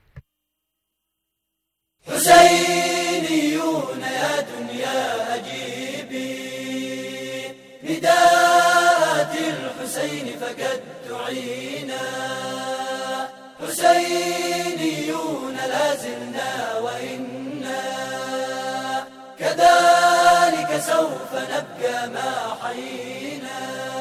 حسينيون يا دنيا أجيبي، نداءات الحسين فقد دعينا، حسينيون لازلنا وإنا كذلك سوف نبقى ما حيينا.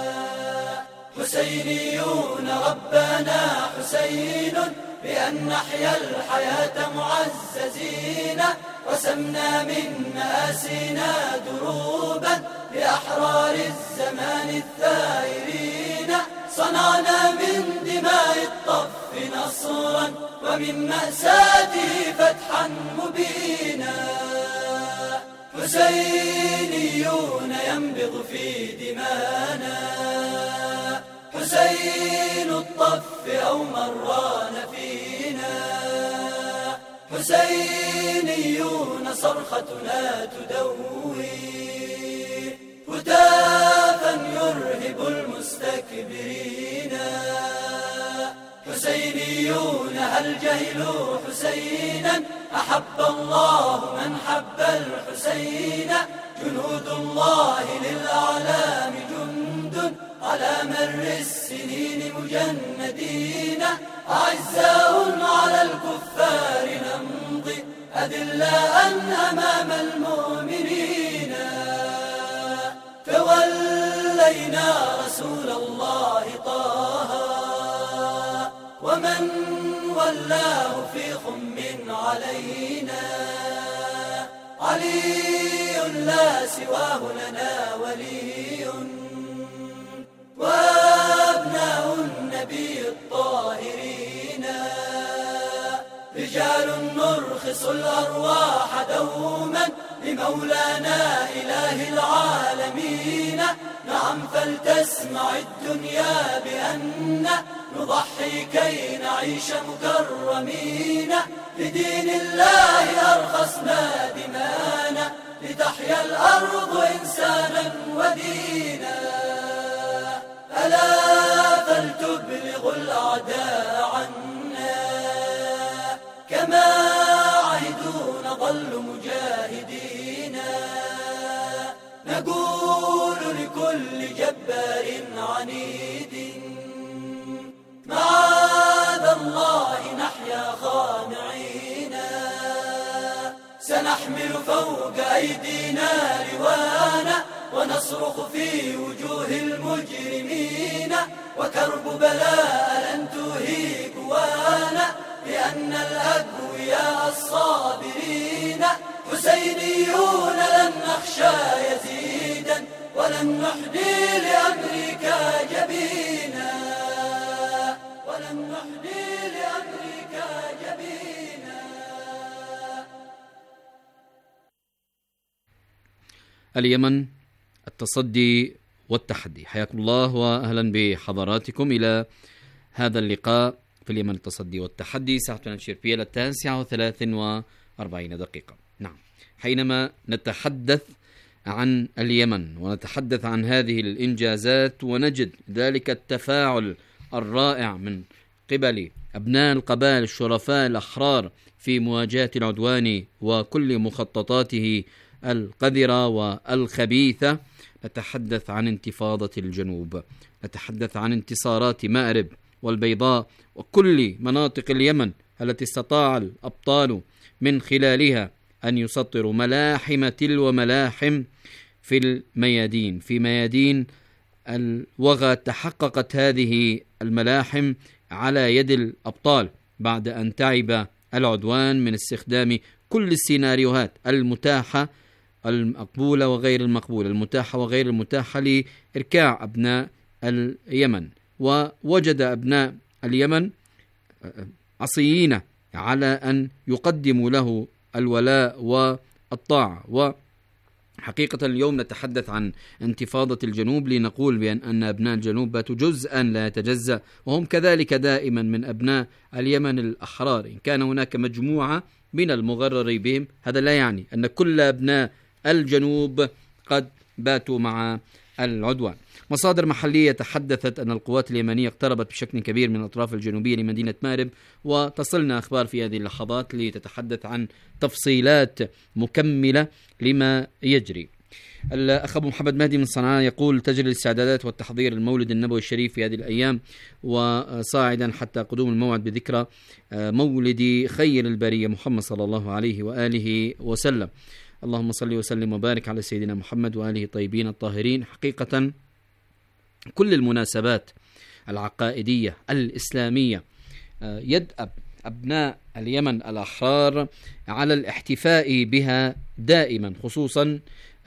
حسينيون ربنا حسين بأن نحيا الحياة معززين، رسمنا من مآسينا دروبا لأحرار الزمان الثائرين، صنعنا من دماء الطف نصرا ومن مأساته فتحا مبينا. حسينيون ينبض في دمانا، حسين الطف أو مران فينا، حسينيون صرختنا تدوي هتافا يرهب المستكبرين. حسينيون هل جهلوا حسينا؟ أحب الله من حب الحسين، جنود الله للأعلام جند على مر السنين مجندين، أعزاء على الكفار نمضي أذلاء أمام المؤمنين. تولينا رسول الله طه ومن ولاه في خم علينا، علي لا سواه لنا ولي، وأبناء النبي الطاهرين، رجال نرخص الأرواح دوما لمولانا إله العالمين. نعم فلتسمع الدنيا بأن نضحي كي نعيش مكرمين، لدين الله أرخصنا دمانا لتحيا الأرض إنسانا ودينا. ألا فلتبلغ الأعداء عنا كما عهدوا نظل مجاهدين، نقول لكل جبار عنيد معاذ الله نحيا خانعين، سنحمل فوق أيدينا لوانا ونصرخ في وجوه المجرمين، وكرب بلاء لن تهيقوانا لأن الأقوياء الصابرين. حسينيون لن نخشى يزيدا ولن نحني لأمريكا جبينا، ولن نحني لأمريكا جبينا. اليمن، التصدي والتحدي. حياكم الله وأهلا بحضراتكم إلى هذا اللقاء في اليمن، التصدي والتحدي. ساعتنا نشير فيها 9:43. نعم، حينما نتحدث عن اليمن ونتحدث عن هذه الإنجازات ونجد ذلك التفاعل الرائع من قبل أبناء القبائل الشرفاء الأحرار في مواجهة العدوان وكل مخططاته القذرة والخبيثة، نتحدث عن انتفاضة الجنوب، نتحدث عن انتصارات مأرب والبيضاء وكل مناطق اليمن التي استطاع الأبطال من خلالها أن يسطروا ملاحم تلو ملاحم في الميادين. في ميادين الوغى تحققت هذه الملاحم على يد الأبطال بعد أن تعب العدوان من استخدام كل السيناريوهات المتاحة، المقبولة وغير المقبولة، المتاحة وغير المتاحة، لإركاع أبناء اليمن. ووجد أبناء اليمن عصيين على أن يقدموا له الولاء والطاعة. وحقيقة اليوم نتحدث عن انتفاضة الجنوب لنقول بأن أبناء الجنوب باتوا جزءا لا يتجزأ، وهم كذلك دائما من أبناء اليمن الأحرار. إن كان هناك مجموعة من المغرر بهم، هذا لا يعني أن كل أبناء الجنوب قد باتوا مع العدوان. مصادر محلية تحدثت أن القوات اليمنية اقتربت بشكل كبير من الأطراف الجنوبية لمدينة مأرب، وتصلنا أخبار في هذه اللحظات لتتحدث عن تفصيلات مكملة لما يجري. الأخ أبو محمد مهدي من صنعاء يقول: تجري الاستعدادات والتحضير المولد النبوي الشريف في هذه الأيام، وصاعدا حتى قدوم الموعد بذكرى مولد خير البرية محمد صلى الله عليه وآله وسلم. اللهم صل وسلم وبارك على سيدنا محمد وآله الطيبين الطاهرين. حقيقة كل المناسبات العقائدية الإسلامية يدأب أبناء اليمن الأحرار على الاحتفاء بها دائما، خصوصا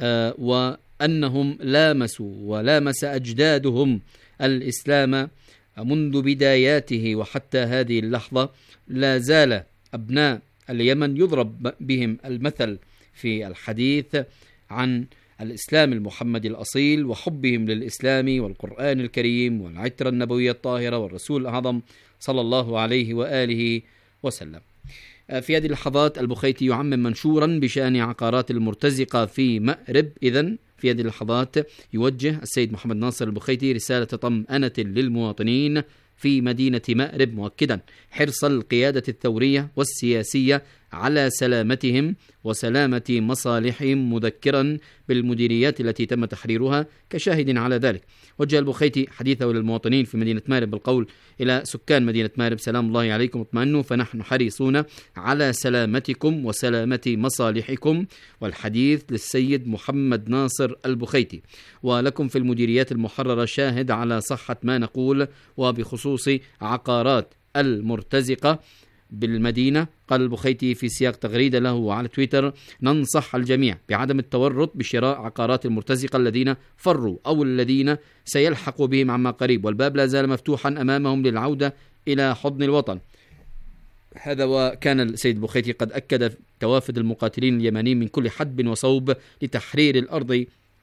وأنهم لامسوا ولامس أجدادهم الإسلام منذ بداياته، وحتى هذه اللحظة لا زال أبناء اليمن يضرب بهم المثل في الحديث عن الإسلام المحمدي الأصيل وحبهم للإسلام والقرآن الكريم والعترة النبوية الطاهرة والرسول الأعظم صلى الله عليه وآله وسلم. في هذه اللحظات البخيتي يعمم منشورا بشأن عقارات المرتزقة في مأرب. إذن في هذه اللحظات يوجه السيد محمد ناصر البخيتي رسالة طمأنة للمواطنين في مدينة مأرب، مؤكدا حرص القيادة الثورية والسياسية على سلامتهم وسلامة مصالحهم، مذكرا بالمديريات التي تم تحريرها كشاهد على ذلك. وجه البخيتي حديثه للمواطنين في مدينة مأرب بالقول إلى سكان مدينة مأرب: سلام الله عليكم، اطمئنوا فنحن حريصون على سلامتكم وسلامة مصالحكم. والحديث للسيد محمد ناصر البخيتي: ولكم في المديريات المحررة شاهد على صحة ما نقول. وبخصوص عقارات المرتزقة بالمدينة، قال البخيتي في سياق تغريدة له على تويتر: ننصح الجميع بعدم التورط بشراء عقارات المرتزقة الذين فروا أو الذين سيلحقوا بهم عما قريب، والباب لا زال مفتوحا أمامهم للعودة إلى حضن الوطن. هذا وكان السيد البخيتي قد أكد توافد المقاتلين اليمنيين من كل حدب وصوب لتحرير الأرض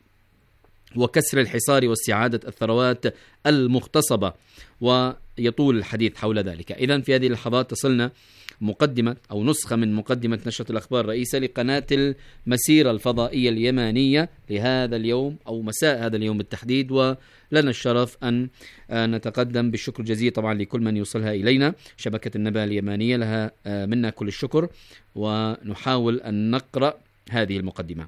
وكسر الحصار واستعادة الثروات المغتصبة، ويطول الحديث حول ذلك. إذن في هذه اللحظات تصلنا مقدمة أو نسخة من مقدمة نشرة الأخبار الرئيسة لقناة المسيرة الفضائية اليمانية لهذا اليوم أو مساء هذا اليوم بالتحديد، ولنا الشرف أن نتقدم بالشكر الجزيل طبعا لكل من يوصلها إلينا. شبكة النبأ اليمانية لها منا كل الشكر، ونحاول أن نقرأ هذه المقدمة.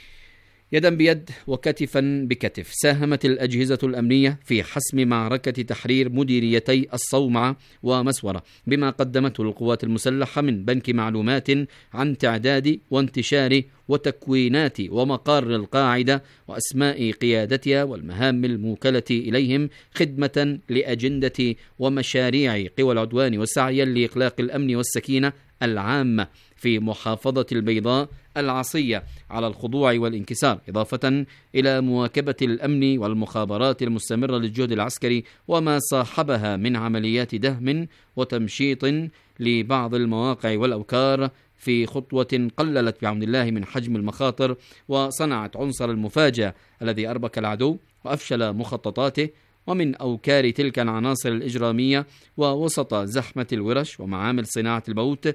يدا بيد وكتفا بكتف ساهمت الأجهزة الأمنية في حسم معركة تحرير مديريتي الصومعة ومسورة بما قدمته القوات المسلحة من بنك معلومات عن تعداد وانتشار وتكوينات ومقار القاعدة وأسماء قيادتها والمهام الموكلة إليهم خدمة لأجندة ومشاريع قوى العدوان وسعيا لإقلاق الأمن والسكينة العامة في محافظة البيضاء العصية على الخضوع والانكسار، إضافة إلى مواكبة الأمن والمخابرات المستمرة للجهد العسكري وما صاحبها من عمليات دهم وتمشيط لبعض المواقع والأوكار، في خطوة قللت بعون الله من حجم المخاطر وصنعت عنصر المفاجأة الذي أربك العدو وأفشل مخططاته. ومن أوكار تلك العناصر الإجرامية ووسط زحمة الورش ومعامل صناعة الموت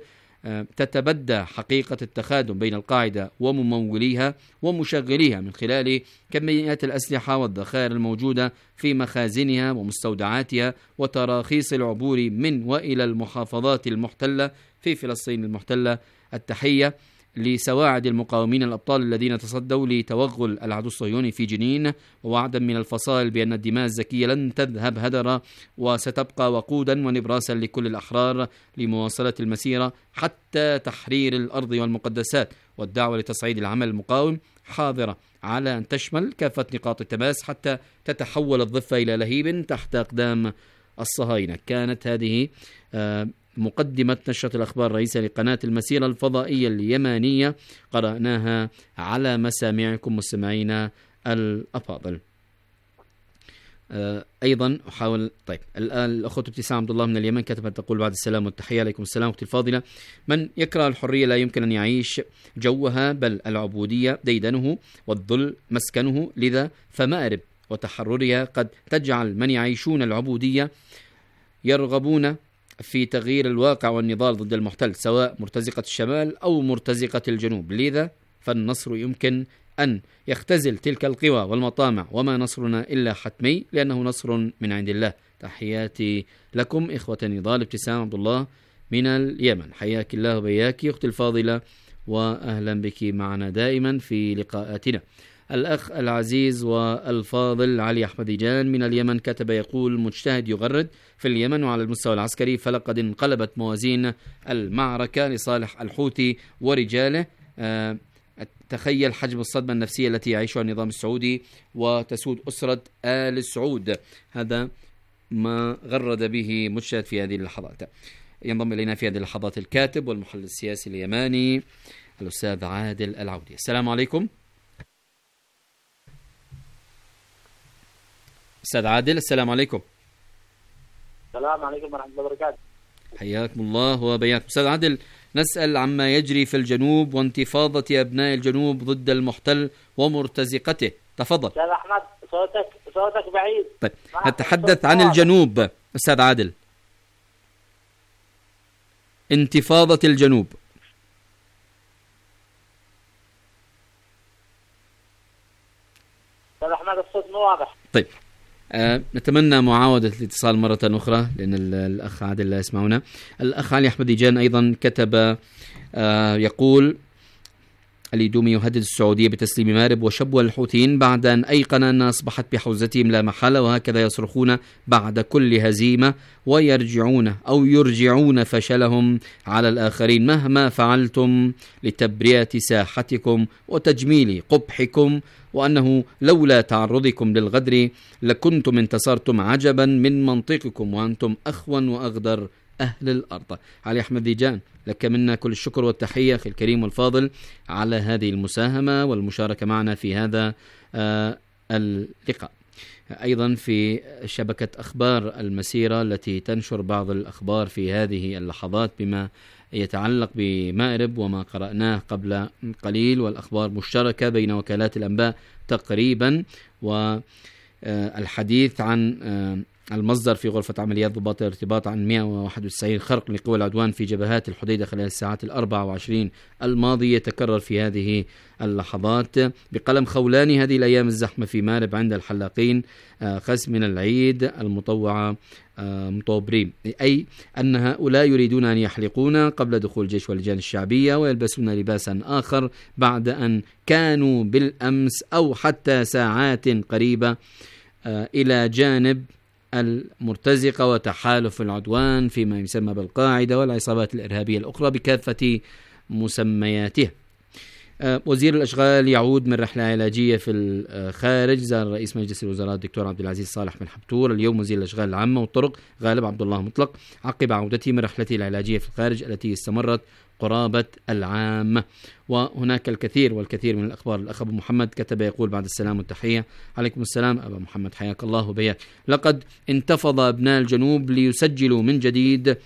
تتبدى حقيقة التخادم بين القاعدة ومموليها ومشغليها من خلال كميات الأسلحة والذخائر الموجودة في مخازنها ومستودعاتها وتراخيص العبور من وإلى المحافظات المحتلة في فلسطين المحتلة. التحية لسواعد المقاومين الأبطال الذين تصدوا لتوغل العدو الصهيوني في جنين، ووعدا من الفصائل بأن الدماء الزكية لن تذهب هدرا وستبقى وقودا ونبراسا لكل الأحرار لمواصلة المسيرة حتى تحرير الأرض والمقدسات. والدعوة لتصعيد العمل المقاوم حاضرة على أن تشمل كافة نقاط التماس حتى تتحول الضفة إلى لهيب تحت أقدام الصهاينة. كانت هذه مقدمة نشرة الأخبار الرئيسة لقناة المسيرة الفضائية اليمانية، قرأناها على مسامعكم مستمعينا الأفاضل. أيضا أحاول الآن الأخوة ابتسام عبد الله من اليمن كتبت تقول: بعد السلام والتحية عليكم السلام أختي الفاضلة. من يكره الحرية لا يمكن أن يعيش جوها، بل العبودية ديدنه والذل مسكنه، لذا فمأرب وتحررها قد تجعل من يعيشون العبودية يرغبون في تغيير الواقع والنضال ضد المحتل، سواء مرتزقة الشمال أو مرتزقة الجنوب. لذا فالنصر يمكن أن يختزل تلك القوى والمطامع، وما نصرنا إلا حتمي لأنه نصر من عند الله. تحياتي لكم إخوة النضال. ابتسام عبد الله من اليمن، حياك الله وبياك أختي الفاضلة، وأهلا بك معنا دائما في لقاءاتنا. الأخ العزيز والفاضل علي أحمديجان من اليمن كتب يقول: مجتهد يغرد في اليمن وعلى المستوى العسكري، فلقد انقلبت موازين المعركة لصالح الحوثي ورجاله. تخيل حجم الصدمة النفسية التي يعيشها النظام السعودي وتسود أسرة آل سعود. هذا ما غرد به مجتهد في هذه اللحظات. ينضم إلينا في هذه اللحظات الكاتب والمحلل السياسي اليماني الأستاذ عادل العودي. السلام عليكم أستاذ عادل. السلام عليكم. السلام عليكم ورحمة الله وبركاته. حياكم الله وبياكم. أستاذ عادل، نسأل عما يجري في الجنوب وانتفاضة أبناء الجنوب ضد المحتل ومرتزقته. تفضل. أستاذ أحمد صوتك بعيد. طيب نتحدث عن الجنوب أستاذ عادل. انتفاضة الجنوب. أستاذ أحمد الصوت مو واضح. طيب نتمنى معاودة الاتصال مرة أخرى لأن الأخ عادل لا يسمعنا. الأخ علي أحمد ديجان أيضا كتب يقول: الإيدومي يهدد السعودية بتسليم مارب وشبوة الحوثيين بعد أن أيقن أنها أصبحت بحوزتهم لا محالة، وهكذا يصرخون بعد كل هزيمة ويرجعون فشلهم على الآخرين مهما فعلتم لتبرئة ساحتكم وتجميل قبحكم، وأنه لولا تعرضكم للغدر لكنتم انتصرتم. عجبا من منطقكم وأنتم أخون وأغدر أهل الأرض. علي أحمد ديجان، لك منا كل الشكر والتحية أخي الكريم والفاضل على هذه المساهمة والمشاركة معنا في هذا اللقاء. أيضا في شبكة أخبار المسيرة التي تنشر بعض الأخبار في هذه اللحظات بما يتعلق بمأرب وما قرأناه قبل قليل، والأخبار مشتركة بين وكالات الأنباء تقريبا، والحديث عن المصدر في غرفة عمليات ضباط الارتباط عن 191 خرق لقوى العدوان في جبهات الحديدة خلال الساعات 24 الماضية يتكرر في هذه اللحظات بقلم خولاني. هذه الأيام الزحمة في مارب عند الحلاقين خس من العيد المطوعة مطوبرين، أي أن هؤلاء يريدون أن يحلقون قبل دخول الجيش واللجان الشعبية ويلبسون لباسا آخر بعد أن كانوا بالأمس أو حتى ساعات قريبة إلى جانب المرتزقة وتحالف العدوان فيما يسمى بالقاعدة والعصابات الإرهابية الأخرى بكافة مسمياتها. وزير الأشغال يعود من رحلة علاجية في الخارج. زار رئيس مجلس الوزراء الدكتور عبد العزيز صالح بن حبتور اليوم وزير الأشغال العامة والطرق غالب عبد الله مطلق عقب عودته من رحلته العلاجية في الخارج التي استمرت قرابة العام. وهناك الكثير والكثير من الأخبار. الأخ أبو محمد كتب يقول: بعد السلام والتحية. عليكم السلام أبا محمد، حياك الله وبياك. لقد انتفض أبناء الجنوب ليسجلوا من جديد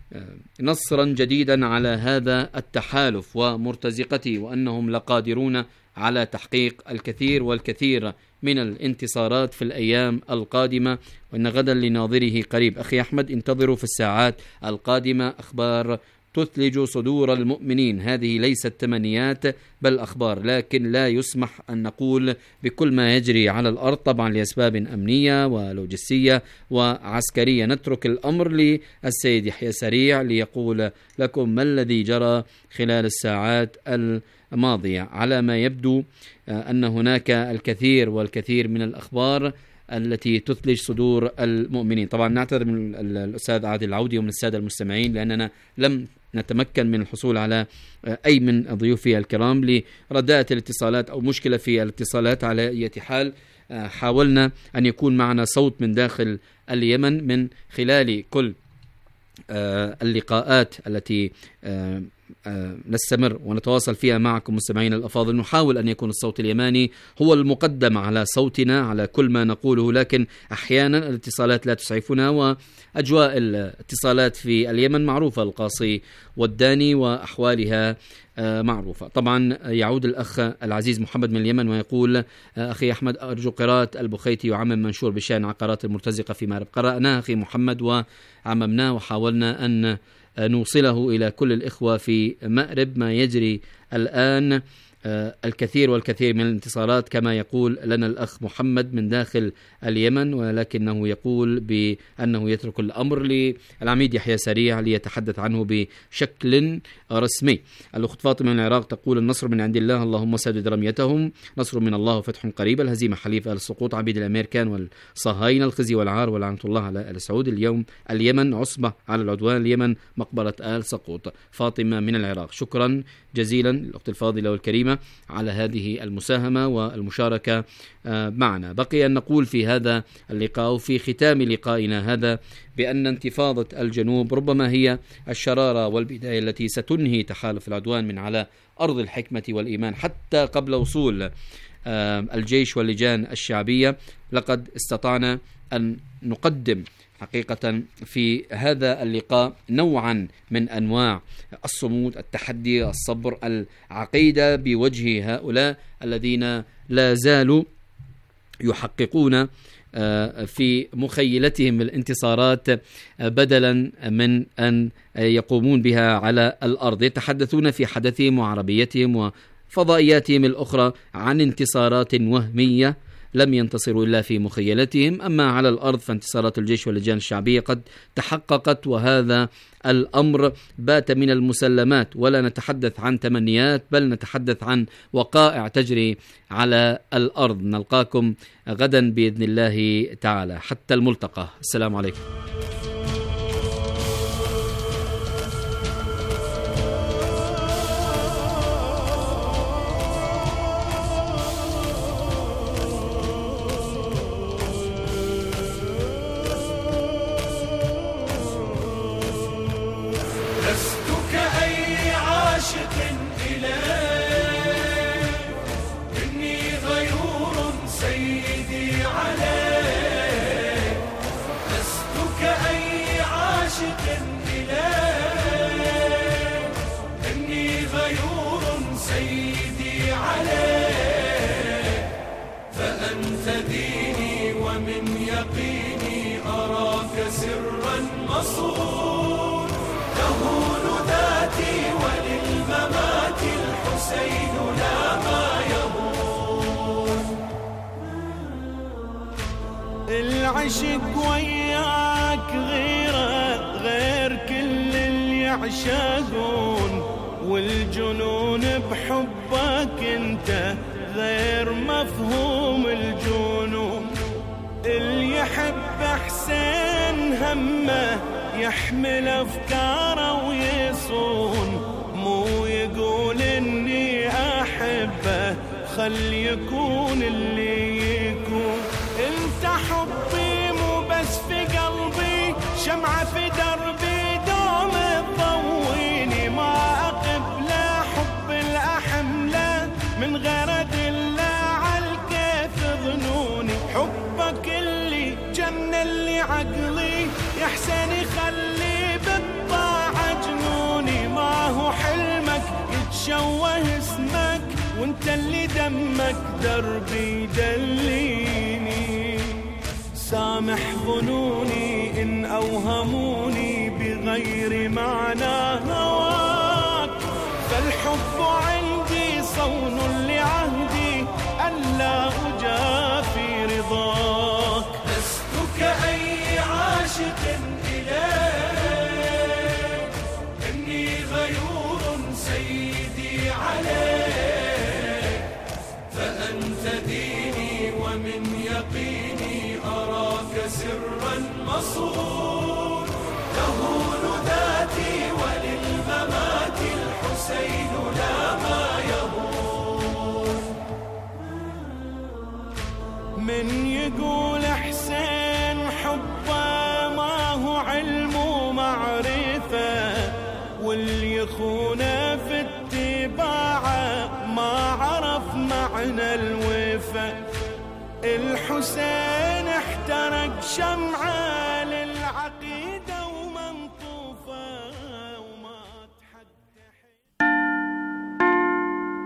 نصرا جديدا على هذا التحالف ومرتزقته، وأنهم لقادرون على تحقيق الكثير والكثير من الانتصارات في الأيام القادمة، وإن غدا لناظره قريب. أخي أحمد، انتظروا في الساعات القادمة أخبار تثلج صدور المؤمنين. هذه ليست تمنيات بل أخبار، لكن لا يسمح أن نقول بكل ما يجري على الأرض طبعا لأسباب أمنية ولوجستية وعسكرية. نترك الأمر للسيد يحيى سريع ليقول لكم ما الذي جرى خلال الساعات الماضية. على ما يبدو أن هناك الكثير والكثير من الأخبار التي تثلج صدور المؤمنين. طبعا نعتذر من الأستاذ عادل العودي ومن السادة المستمعين لأننا لم نتمكن من الحصول على أي من ضيوفي الكرام لرداءة الاتصالات أو مشكلة في الاتصالات. على أي حال حاولنا أن يكون معنا صوت من داخل اليمن من خلال كل اللقاءات التي نستمر ونتواصل فيها معكم مستمعين الأفاضل. نحاول أن يكون الصوت اليماني هو المقدم على صوتنا على كل ما نقوله، لكن أحيانا الاتصالات لا تسعفنا، وأجواء الاتصالات في اليمن معروفة، القاصي والداني وأحوالها معروفة. طبعا يعود الأخ العزيز محمد من اليمن ويقول: أخي أحمد، أرجو قراءة البخيتي يعمم منشور بشأن عقارات المرتزقة في مأرب. قرأناه أخي محمد وعممناه وحاولنا أن نوصله إلى كل الإخوة في مأرب ما يجري الآن. الكثير والكثير من الانتصارات كما يقول لنا الأخ محمد من داخل اليمن، ولكنه يقول بأنه يترك الأمر للعميد يحيى سريع ليتحدث عنه بشكل رسمي. الأخت فاطمة من العراق تقول: النصر من عند الله، اللهم سدد رميتهم، نصر من الله وفتح قريب. الهزيمة حليف السقوط عبيد الأمريكان والصهاينة، الخزي والعار ولعنة الله على آل سعود. اليوم اليمن عصبة على العدوان، اليمن مقبرة آل سقوط. فاطمة من العراق، شكرا جزيلا الأخت الفاضلة والكريمة الكريمة على هذه المساهمة والمشاركة معنا. بقي أن نقول في هذا اللقاء وفي ختام لقائنا هذا بأن انتفاضة الجنوب ربما هي الشرارة والبداية التي ستنهي تحالف العدوان من على أرض الحكمة والإيمان. حتى قبل وصول الجيش واللجان الشعبية لقد استطعنا أن نقدم حقيقة في هذا اللقاء نوعا من أنواع الصمود، التحدي، الصبر، العقيدة بوجه هؤلاء الذين لا زالوا يحققون في مخيلتهم الانتصارات بدلا من أن يقومون بها على الأرض. يتحدثون في حدثهم وعربيتهم وفضائياتهم الأخرى عن انتصارات وهمية لم ينتصروا إلا في مخيلتهم، أما على الأرض فانتصارات الجيش واللجان الشعبية قد تحققت، وهذا الأمر بات من المسلمات. ولا نتحدث عن تمنيات بل نتحدث عن وقائع تجري على الأرض. نلقاكم غدا بإذن الله تعالى. حتى الملتقى. السلام عليكم. العشق وياك غير كل اللي يعشقون، والجنون بحبك انت غير مفهوم الجنون. اللي يحب حسين همه يحمل افكاره ويصون، مو يقول اني احبه خل يكون اللي يكون. انت حبي مو بس في قلبي، شمعة في دربي دوم تضويني، ما اقبل حب الاحمله من غير ادله عالكيف ظنوني. حبك اللي جن اللي عقلي يا حسين يخلي بالطاعة جنوني، ما هو حلمك يتشوه اسمك وانت اللي دمك دربي دليني. سامح ظنوني إن أوهموني بغير معنى هواك، فالحب عندي صون لعهدي ألا أجافي رضاك. لست كأي عاشق إليك، إني غيور سيدي عليك، فأنت ديني ومن يقيني أراك سرا مصون. تهون ذاتي وللممات الحسين لا ما يهون. من يقول حسين حبه ما هو علم ومعرفة، واللي يخونه في اتباعه ما عرف معنى الوفا. الحسين احترق شمعه